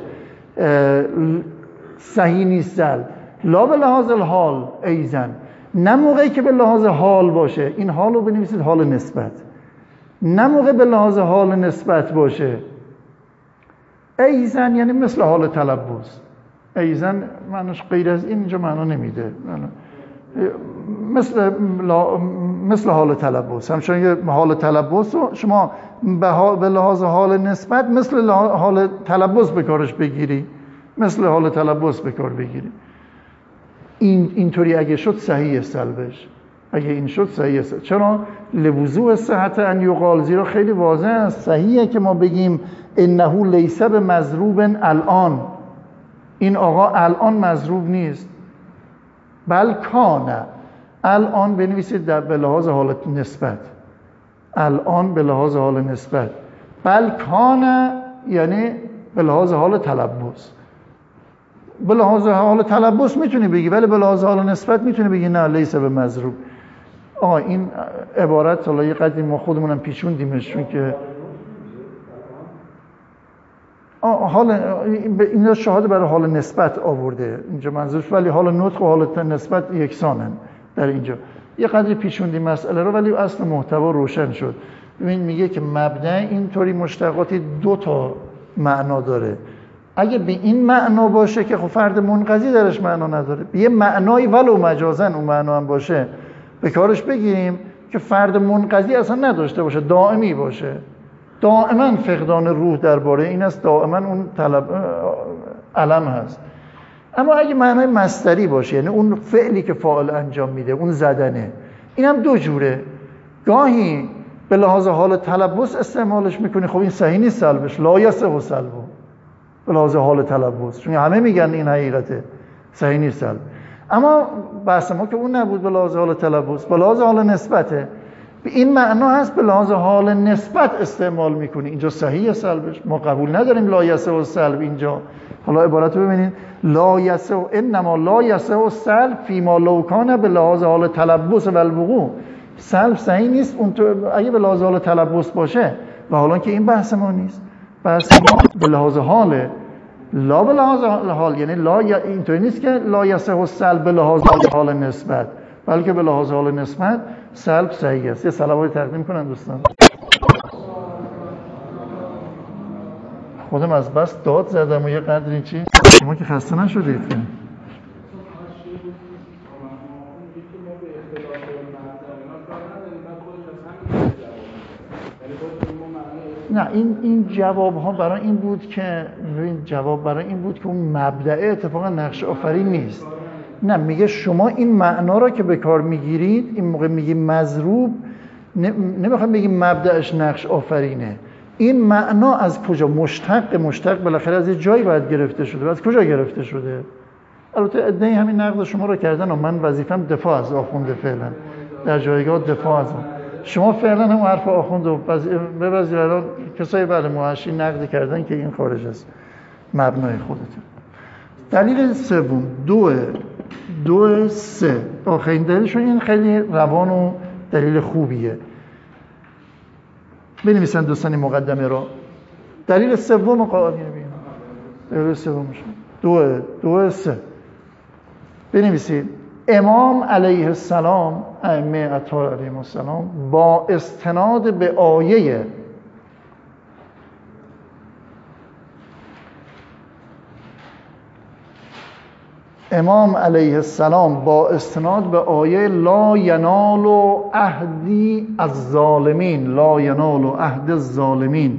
صحیح نیست سلب، لا به لحاظ الحال ایزن، نه موقعی که به لحاظ حال باشه، این حال رو بنویسید حال نسبت، نه موقع به لحاظ حال نسبت باشه ایزن، یعنی مثل حال تلبس. ایزن معناش غیر از این اینجا معنا نمیده. مثل مثل حال تلبس، همچنین یه حال تلبس رو شما به لحاظ حال نسبت مثل حال تلبس به کارش بگیری، مثل حال تلبس به کار بگیری. این اینطوری اگه شد صحیح سلبش، اگه این شد صحیح سلبش. چرا؟ لوضوع صحت ان یقال، زیرا خیلی واضح است صحیحه که ما بگیم انه لیس بمضروب الان، این آقا الان مضروب نیست، بل کان، الان بنویسید در به لحاظ حال نسبت، الان به لحاظ حال نسبت، بل کان یعنی به لحاظ حال تلبس. به لحاظ حال تلبس میتونی بگی، ولی به لحاظ حال نسبت میتونی بگی نه لیس به مضروب. آه این عبارت حالا یه قدری ما خودمونم پیچوندیمش، چون که حال این شاهد برای حال نسبت آورده اینجا منظورش، ولی حال نطق و حال نسبت یکسانن در اینجا. یه قدری پیچوندیم مسئله رو، ولی اصل محتوا روشن شد. ببین میگه که مبدأ اینطوری مشتقاتی دو تا معنا داره. اگه به این معنا باشه که خب فرد منقضی درش معنا نداره، به یه معنایی ولو مجازن اون معنا هم باشه به کارش بگیریم که فرد منقضی اصلا نداشته باشه، دائمی باشه، دائما فقدان روح درباره این است، دائما اون طلب علم هست. اما اگه معنای مصدری باشه، یعنی اون فعلی که فاعل انجام میده، اون زدنه، این هم دو جوره. گاهی به لحاظ حال تلبس استعمالش میکنی، خب این صحیح نیست سلبش، لا یصح سلبه به لحاظ حال تلبس، چون همه میگن این حقیقته، صحیح نیست سلب. اما بحث ما که اون نبود، به لحاظ حال تلبس، به لحاظ حال نسبته، به این معنا هست به لحاظ حال نسبت استعمال میکنی، اینجا صحیح سلبش، ما قبول نداریم لا یصح السلب اینجا. حالا عبارت رو ببینید، لا یصح انما لا یصح السلب فیما لو کان به لحاظ حال تلبس و الوقوع. سلب صحیح نیست اون تو اگه به لحاظ حال تلبس باشه، و حالا که این بحث ما نیست، بحث ما به لحاظ حال، لا به لحاظ حال، یعنی لا اینطوری نیست که لا یصح السلب به لحاظ حال نسبت، بلکه به لحاظ حال نسبت سلب صحیح است. یه صلوات تقدیم کنن دوستان. خودم از بس داد زدم و یه قدری چی شما که خسته نشدید که نه، این این جواب ها برای این بود که این جواب برای این بود که اون مبدأ اتفاقا نقش آفرین نیست. نه، میگه شما این معنا را که به کار میگیرید، این موقع میگی مضروب، نمیخوام بگیم مبدأش نقش آفرینه. این معنا از کجا؟ مشتق، مشتق بالاخره از یه جایی باید گرفته شده. از کجا گرفته شده؟ البته ادعای همین نقد شما رو کردن و من وظیفم دفاع از آخونده فعلا، در جایگاه دفاع از اون. شما فعلا هم حرف آخوند رو ببذیر. الان کسایی بعد موحشی نقد کردن که این خارج از مبنای خودتون. دلیل سوم، دو دو سه آخرین دلیلشون، این خیلی روان و دلیل خوبیه. بنویسن دوستان این مقدمه رو. دلیل سوم قاعده ببینید. دلیل سومش دو دو سه بنویسید. امام علیه السلام، ائمه اطهار علیهم السلام، با استناد به آیه امام علیه السلام با استناد به آیه لا ینال عهدی الظالمین، لا ینال عهد الظالمین،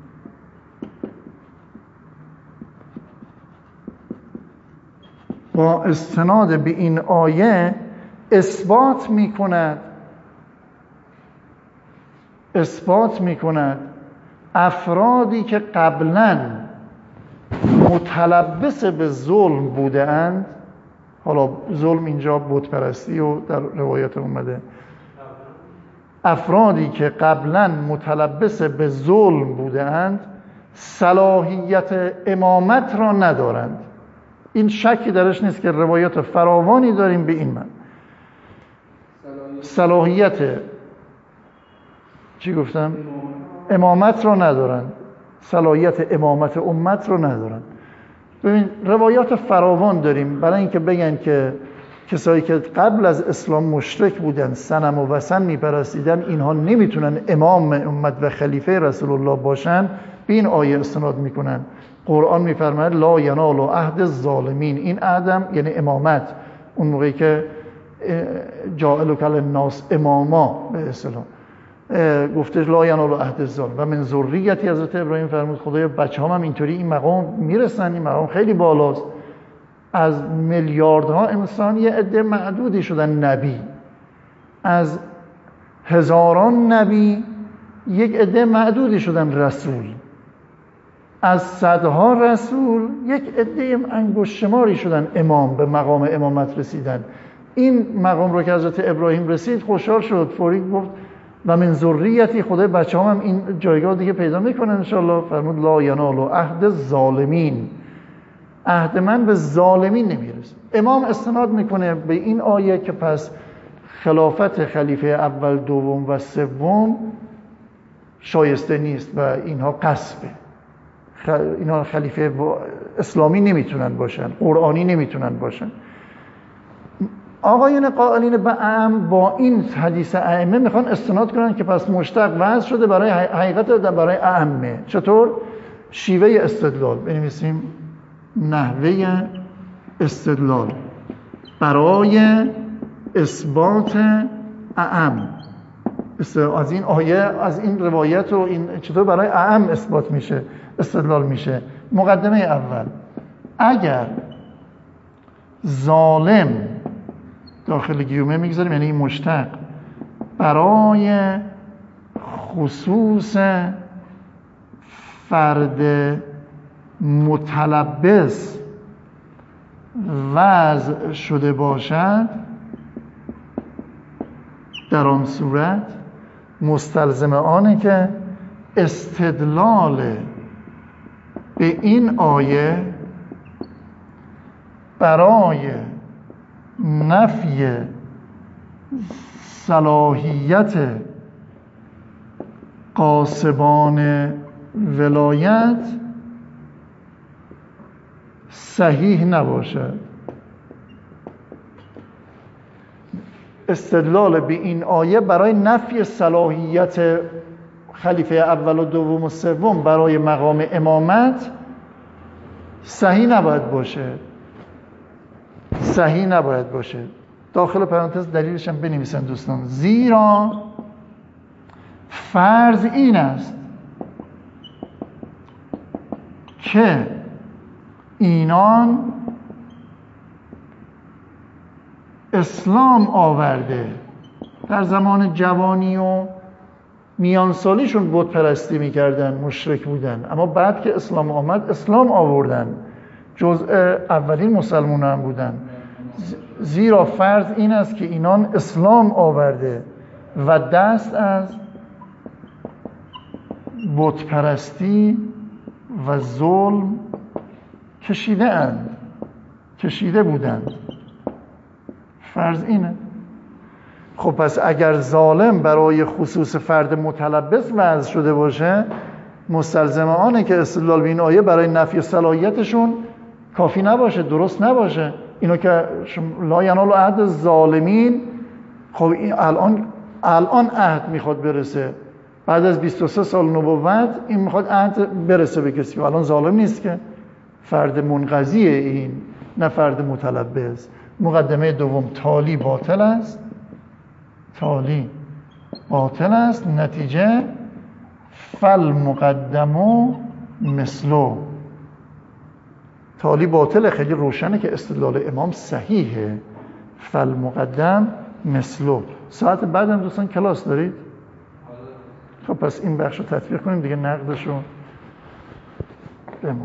با استناد به این آیه اثبات می کند اثبات می کند افرادی که قبلاً متلبس به ظلم بوده اند، حالا ظلم اینجا بت پرستی و در روایت اومده، افرادی که قبلاً متلبس به ظلم بوده اند صلاحیت امامت را ندارند. این شکی درش نیست که روایات فراوانی داریم به این من. صلاحیت چی گفتم؟ امامت را ندارند، صلاحیت امامت امت را ندارند. ببین روایات فراوان داریم برای اینکه بگن که کسایی که قبل از اسلام مشرک بودن، صنم و وثن میپرستیدن، اینها نمیتونن امام امت و خلیفه رسول الله باشن. به این آیه استناد میکنن. قرآن میفرماید لا ینال عهد الظالمین. این عهدم یعنی امامت، اون موقعی که جاعلک للناس اماما به اصطلاح گفتش لا ینال عهد الظالم و من ذریتی. حضرت ابراهیم فرمود خدایا بچه‌هام هم اینطوری این مقام میرسن، این مقام خیلی بالاست. از میلیاردها انسان یه عده معدودی شدن نبی، از هزاران نبی یک عده معدودی شدن رسول، از صدها رسول یک عده انگشت شماری شدن امام، به مقام امامت رسیدن. این مقام رو که حضرت ابراهیم رسید خوشحال شد، فوری گفت و من ذریتی، خدای بچه‌هام هم این جایگاه دیگه پیدا میکنن انشالله. فرمود لا ینال عهد الظالمین، عهد من به ظالمین نمیرسه. امام استناد میکنه به این آیه که پس خلافت خلیفه اول، دوم و سوم شایسته نیست و اینها غصبه، اینها خلیفه اسلامی نمیتونن باشن، قرآنی نمیتونن باشن. آقایون قائلین به اعم با این حدیث ائمه میخوان استناد کنن که پس مشتق وضع شده برای حقیقت برای ائمه. چطور؟ شیوه استدلال بنویسیم، نحوه استدلال برای اثبات اعم. از این آیه، از این روایت و این چطور برای اعم اثبات میشه، استدلال میشه. مقدمه اول، اگر ظالم داخل گیومه میگذاریم یعنی این مشتق برای خصوص فرد متلبس وضع شده باشد، در آن صورت مستلزم آنه که استدلال به این آیه برای نفی صلاحیت قاسبان ولایت صحیح نباشد. استدلال به این آیه برای نفی صلاحیت خلیفه اول و دوم و سوم برای مقام امامت صحیح نباید باشه، صحیح نباید باشه. داخل پرانتز دلیلش هم بنویسن دوستان، زیرا فرض این است که اینان اسلام آورده، در زمان جوانی و میانسالیشون بت پرستی میکردن، مشرک بودن، اما بعد که اسلام آمد اسلام آوردن، جزء اولین مسلمانان بودن. زیرا فرض این است که اینان اسلام آورده و دست از بت پرستی و ظلم کشیده اند، کشیده بودند. فرض اینه. خب پس اگر ظالم برای خصوص فرد متلبس وضع شده باشه، مستلزم آنه که استدلال به این آیه برای نفی صلاحیتشون کافی نباشه، درست نباشه. اینو که لا ینال عهد الظالمین، خب این الان الان عهد میخواد برسه، بعد از بیست و سه سال نبوت این میخواد عهد برسه به کسی که الان ظالم نیست، که فرد منقضیه این، نه فرد متلبس. مقدمه دوم، تالی باطل است، تالی باطل است، نتیجه فل مقدمو مثلو. تالی باطله، خیلی روشنه که استدلال امام صحیحه، فل مقدم مثلو. ساعت بعد هم دوستان کلاس دارید؟ خب پس این بخش رو تطبیق کنیم دیگه، نقدش رو بمونه.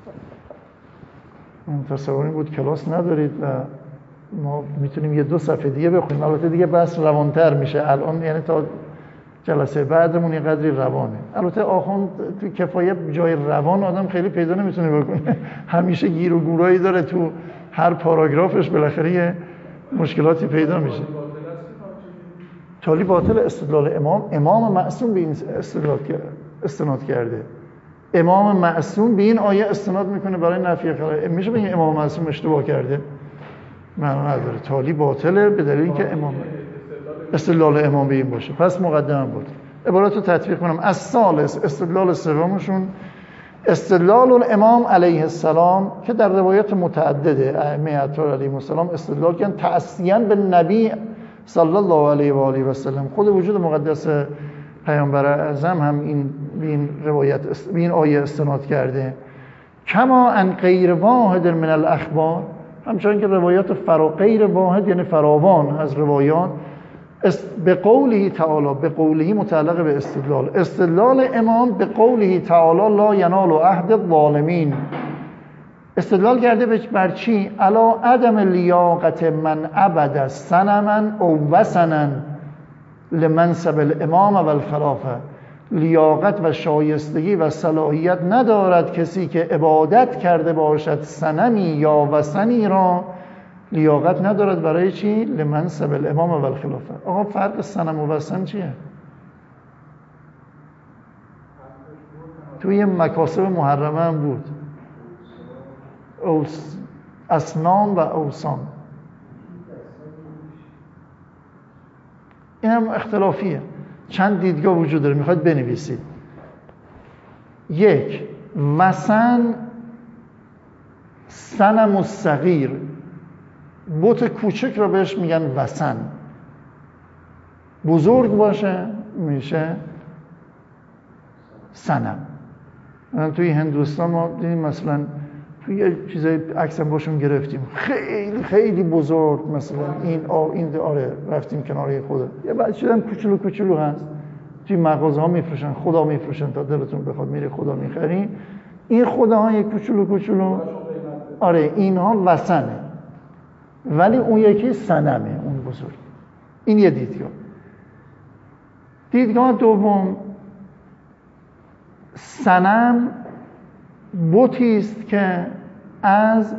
این تصور این بود کلاس ندارید و ما میتونیم یه دو صفحه دیگه بخونیم، البته دیگه بحث روانتر میشه الان، یعنی تا جلسه بعدمون یه قدری روانه. البته آخوند تو کفایت جای روان آدم خیلی پیدا نمیتونه بکنه، همیشه گیر و گورایی داره تو هر پاراگرافش، بالاخره یه مشکلاتی پیدا میشه. تالی باطل استدلال امام، امام معصوم به این استدلال استناد کرده، امام معصوم به این آیه استناد میکنه برای نفی خلافت. میشه بگیم امام معصوم اشتباه کرده؟ معنا نداره. تالی باطله به دلیل که امام استدلال امام به این باشه. پس مقدمه بود. عبارت رو تطبیق کنم. از ثالث، استدلال سومشون استدلال الامام علیه السلام که در روایات متعدده ائمه اطهار علیهم السلام استدلال کردن تأسیاً به نبی صلی الله علیه و آله و سلم. خود وجود مقدس پیامبر اعظم هم این این روایت به این آیه استناد کرده. کما ان غیر واحد من الاخبار، همچنین که روایات فرا غیر واحد یعنی فراوان از روایات به قوله تعالی، به قوله متعلق به استدلال، استدلال امام به قوله تعالی لا ینال عهد الظالمین، استدلال کرده بر چی؟ علا عدم لیاقت من عبد صنما او وثنا لمنصب الامام و الخلافه، لیاقت و شایستگی و صلاحیت ندارد کسی که عبادت کرده باشد صنمی یا وثنی را، لیاقت ندارد برای چی؟ لمنصب الامام و الخلافه. آقا فرق صنم و وثن چیه؟ توی مکاسب محرمه هم بود، اوس اصنام و اوسان، این هم اختلافیه، چند دیدگاه وجود داره، میخواید بنویسید. یک، وثن صنم الصغیر، بت کوچک رو بهش میگن وثن، بزرگ باشه میشه صنم. توی هندوستان ما دیدیم مثلا توی چیزای عکس هم باشون گرفتیم خیلی خیلی بزرگ، مثلا این آ این آره رفتیم کنار خدا، یه بچه هم کوچولو کوچولو هست توی مغازه ها میفروشن، خدا میفروشن تا دلتون بخواد میری خدا میخری، این خداهای کوچولو کوچولو آره اینها وثنه، ولی اون یکی صنمه، اون بزرگ. این یه دیدگاه. دیدگاه دوم، صنم بتی است که از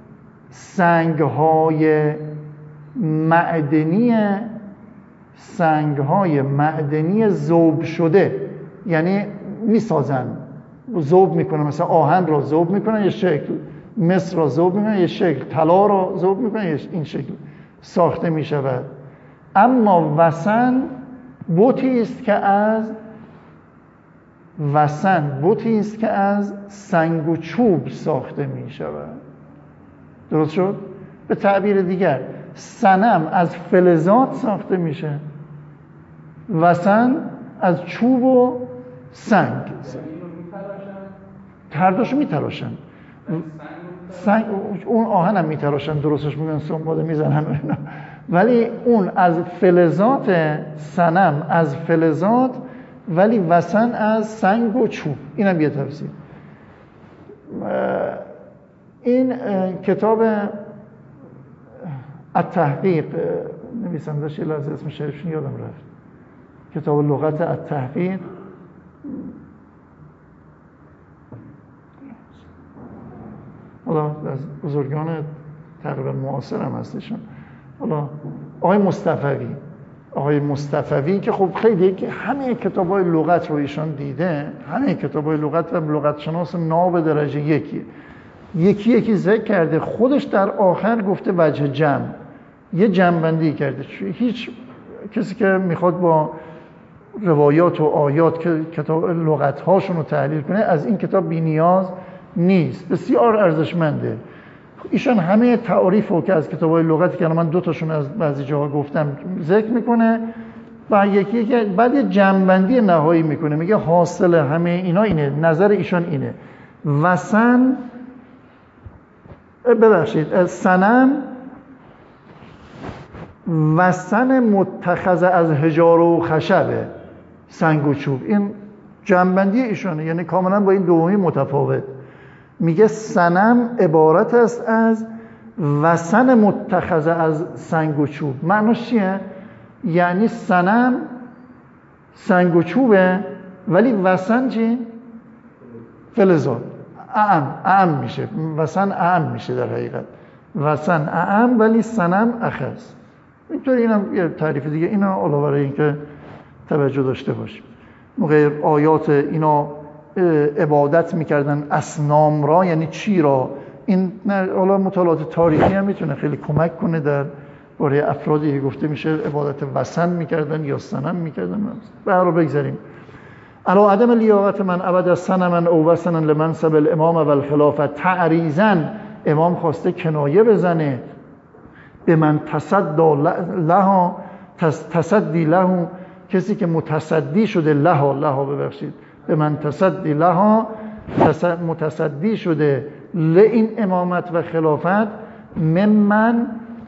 سنگ‌های معدنی سنگ‌های معدنی ذوب شده، یعنی میسازن، ذوب میکنن، مثلا آهن را ذوب میکنن یه شکل، مس را ذوب میکنن یه شکل، طلا را ذوب میکنن این شکل ساخته میشود. اما وثن بتی است که از وثن بتی است که از سنگ و چوب ساخته می شود. درست شد؟ به تعبیر دیگر صنم از فلزات ساخته میشه، وثن از چوب و سنگ. هر دوشو میتراشن، سنگ اون آهن هم میتراشن، درستش میگن سنباده میزنن، ولی اون از فلزات، صنم از فلزات، ولی وثن از سنگ و چوب. اینم یه تفسیر. این کتاب التحقیق نویسنده‌اش یه لحظه اسم شریفشون یادم رفت، کتاب لغت التحقیق، حالا از بزرگان تقریبا معاصر هم هستشون، حالا آقای مصطفوی آقای مصطفوی که خب خیلی که همه کتاب‌های لغت رو ایشان دیده، همه کتاب‌های لغت و لغت شناس ناب درجه یکی یکی یکی ذکر کرده، خودش در آخر گفته وجه جمع، یه جمع‌بندی کرده. هیچ کسی که میخواد با روایات و آیات که کتاب لغت‌هاشون رو تحلیل کنه از این کتاب بی‌نیاز نیست، بسیار ارزشمنده. ایشان همه تعاریف رو که از کتاب‌های لغتی که من دو تاشون از بعضی جاها گفتم ذکر میکنه و یکی که بعد یه جمع‌بندی نهایی میکنه، میگه حاصل همه اینا اینه، نظر ایشان اینه، وثن ببخشید صنم وثن متخذ از حجاره و خشبه، سنگ و چوب. این جمع‌بندی ایشانه، یعنی کاملا با این دومی متفاوت. میگه صنم عبارت است از وثن متخذ از سنگ و چوب. معناش چیه؟ یعنی صنم سنگ و چوبه ولی وثن چی؟ فلزات. اعم اعم میشه، وثن اعم میشه در حقیقت، وثن اعم ولی صنم اخص. اینطوری اینم یه تعریف دیگه، اینا علاوه بر این که توجه داشته باشیم. موقع آیات اینا عبادت میکردن اصنام را، یعنی چی را؟ این حالا مطالعات تاریخی هم میتونه خیلی کمک کنه در باره افرادی که گفته میشه عبادت وثن میکردن یا صنم میکردن. به هر حال بگذاریم. علا عدم لیاقت من ابد السنه من او وسنا لمنصب الامام و الخلافت. تعریضاً امام خواسته کنایه بزنه به من تصدی لها، تصدی له، کسی که متصدی شده، لها لها ببخشید، به من تصدی لها، متصدی شده لئین امامت و خلافت، ممن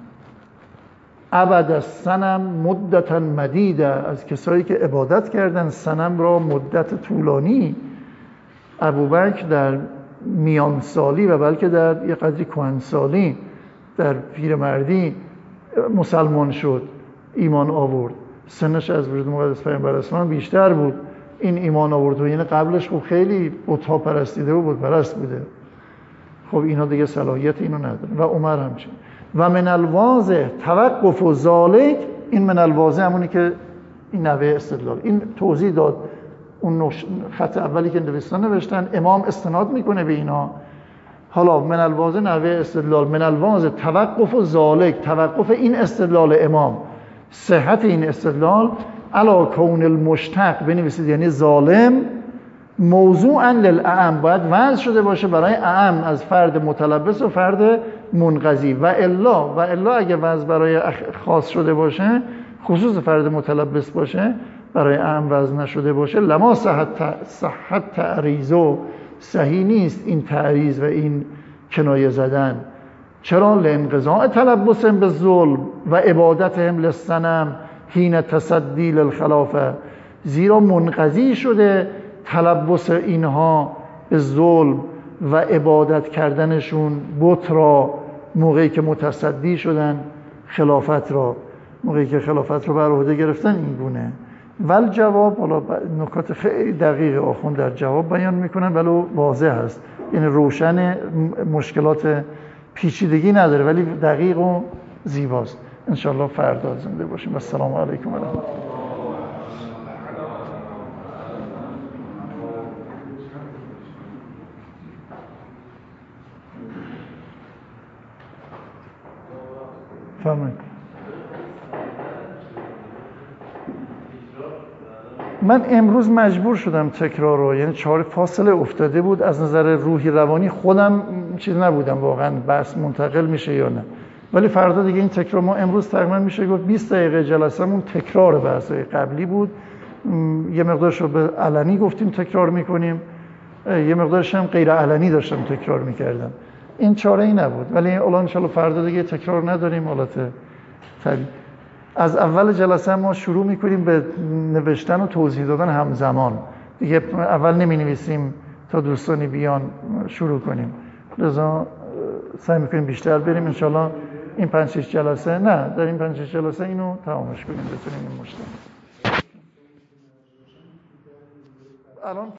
عبد الصنم مدتا مدیده، از کسایی که عبادت کردن صنم را مدت طولانی. ابوبکر در میان سالی و بلکه در یه قدری کهنسالی در پیرمردی مسلمان شد، ایمان آورد، سنش از وجود مقدس پیامبر اسلام بیشتر بود، این ایمان آورد. و یعنی قبلش خب خیلی بت‌ها پرستیده و بت پرست بوده، خب اینا دیگه صلاحیت اینو نداره. و عمر همچنین. و من الواضح توقف و ذالک، این من الواضح همونی که این نوع استدلال، این توضیح داد اون خط اولی که نوشتن نوشتن امام استناد میکنه به اینا. حالا من الواضح نوع استدلال، من الواضح توقف و ذالک، توقف این استدلال امام، صحت این استدلال، علا کون المشتق بنویسید یعنی ظالم، موضوعا للاعم، باید وضع شده باشه برای اعم از فرد متلبس و فرد منقضی. و الا و الا اگه وضع برای خاص شده باشه، خصوص فرد متلبس باشه، برای اعم وضع نشده باشه، لما صحت صحت تعریضو، صحیح نیست این تعریض و این کنایه زدن. چرا؟ لانقضاء تلبسهم بالظلم و عبادتهم للصنم حین تصدی للخلافه، زیرا منقضی شده تلبس اینها به ظلم و عبادت کردنشون بت را موقعی که متصدی شدن خلافت را، موقعی که خلافت رو بر عهده گرفتن این گونه. ول جواب، حالا نکات خیلی دقیق آخوند در جواب بیان میکنن ولو واضح هست، یعنی روشن، مشکلات پیچیدگی نداره ولی دقیق و زیباست. انشالله فردا زنده باشیم. السلام علیکم و رحمت الله. فرمایید. من امروز مجبور شدم تکرار رو، یعنی چهار فاصله افتاده بود از نظر روحی روانی، خودم چیز نبودم واقعا بحث منتقل میشه یا نه، ولی فردا دیگه این تکرار، ما امروز تقریبا میشه گفت بیست دقیقه جلسمون تکرار بحث‌های قبلی بود. یه مقدارش رو به علنی گفتیم تکرار میکنیم، یه مقدارش هم غیر علنی داشتم تکرار میکردم. این چاره ای نبود، ولی الان ان شاء الله فردا دیگه تکرار نداریم. حالت طبیعی از اول جلسه ما شروع میکنیم به نوشتن و توضیح دادن همزمان دیگه، اول نمی نویسیم تا دوستانی بیان شروع کنیم، لذا سعی میکنیم بیشتر بریم انشالله. این پنج شش جلسه نه در این پنج شش جلسه اینو تمامش کنیم، بتونیم این مشترک الان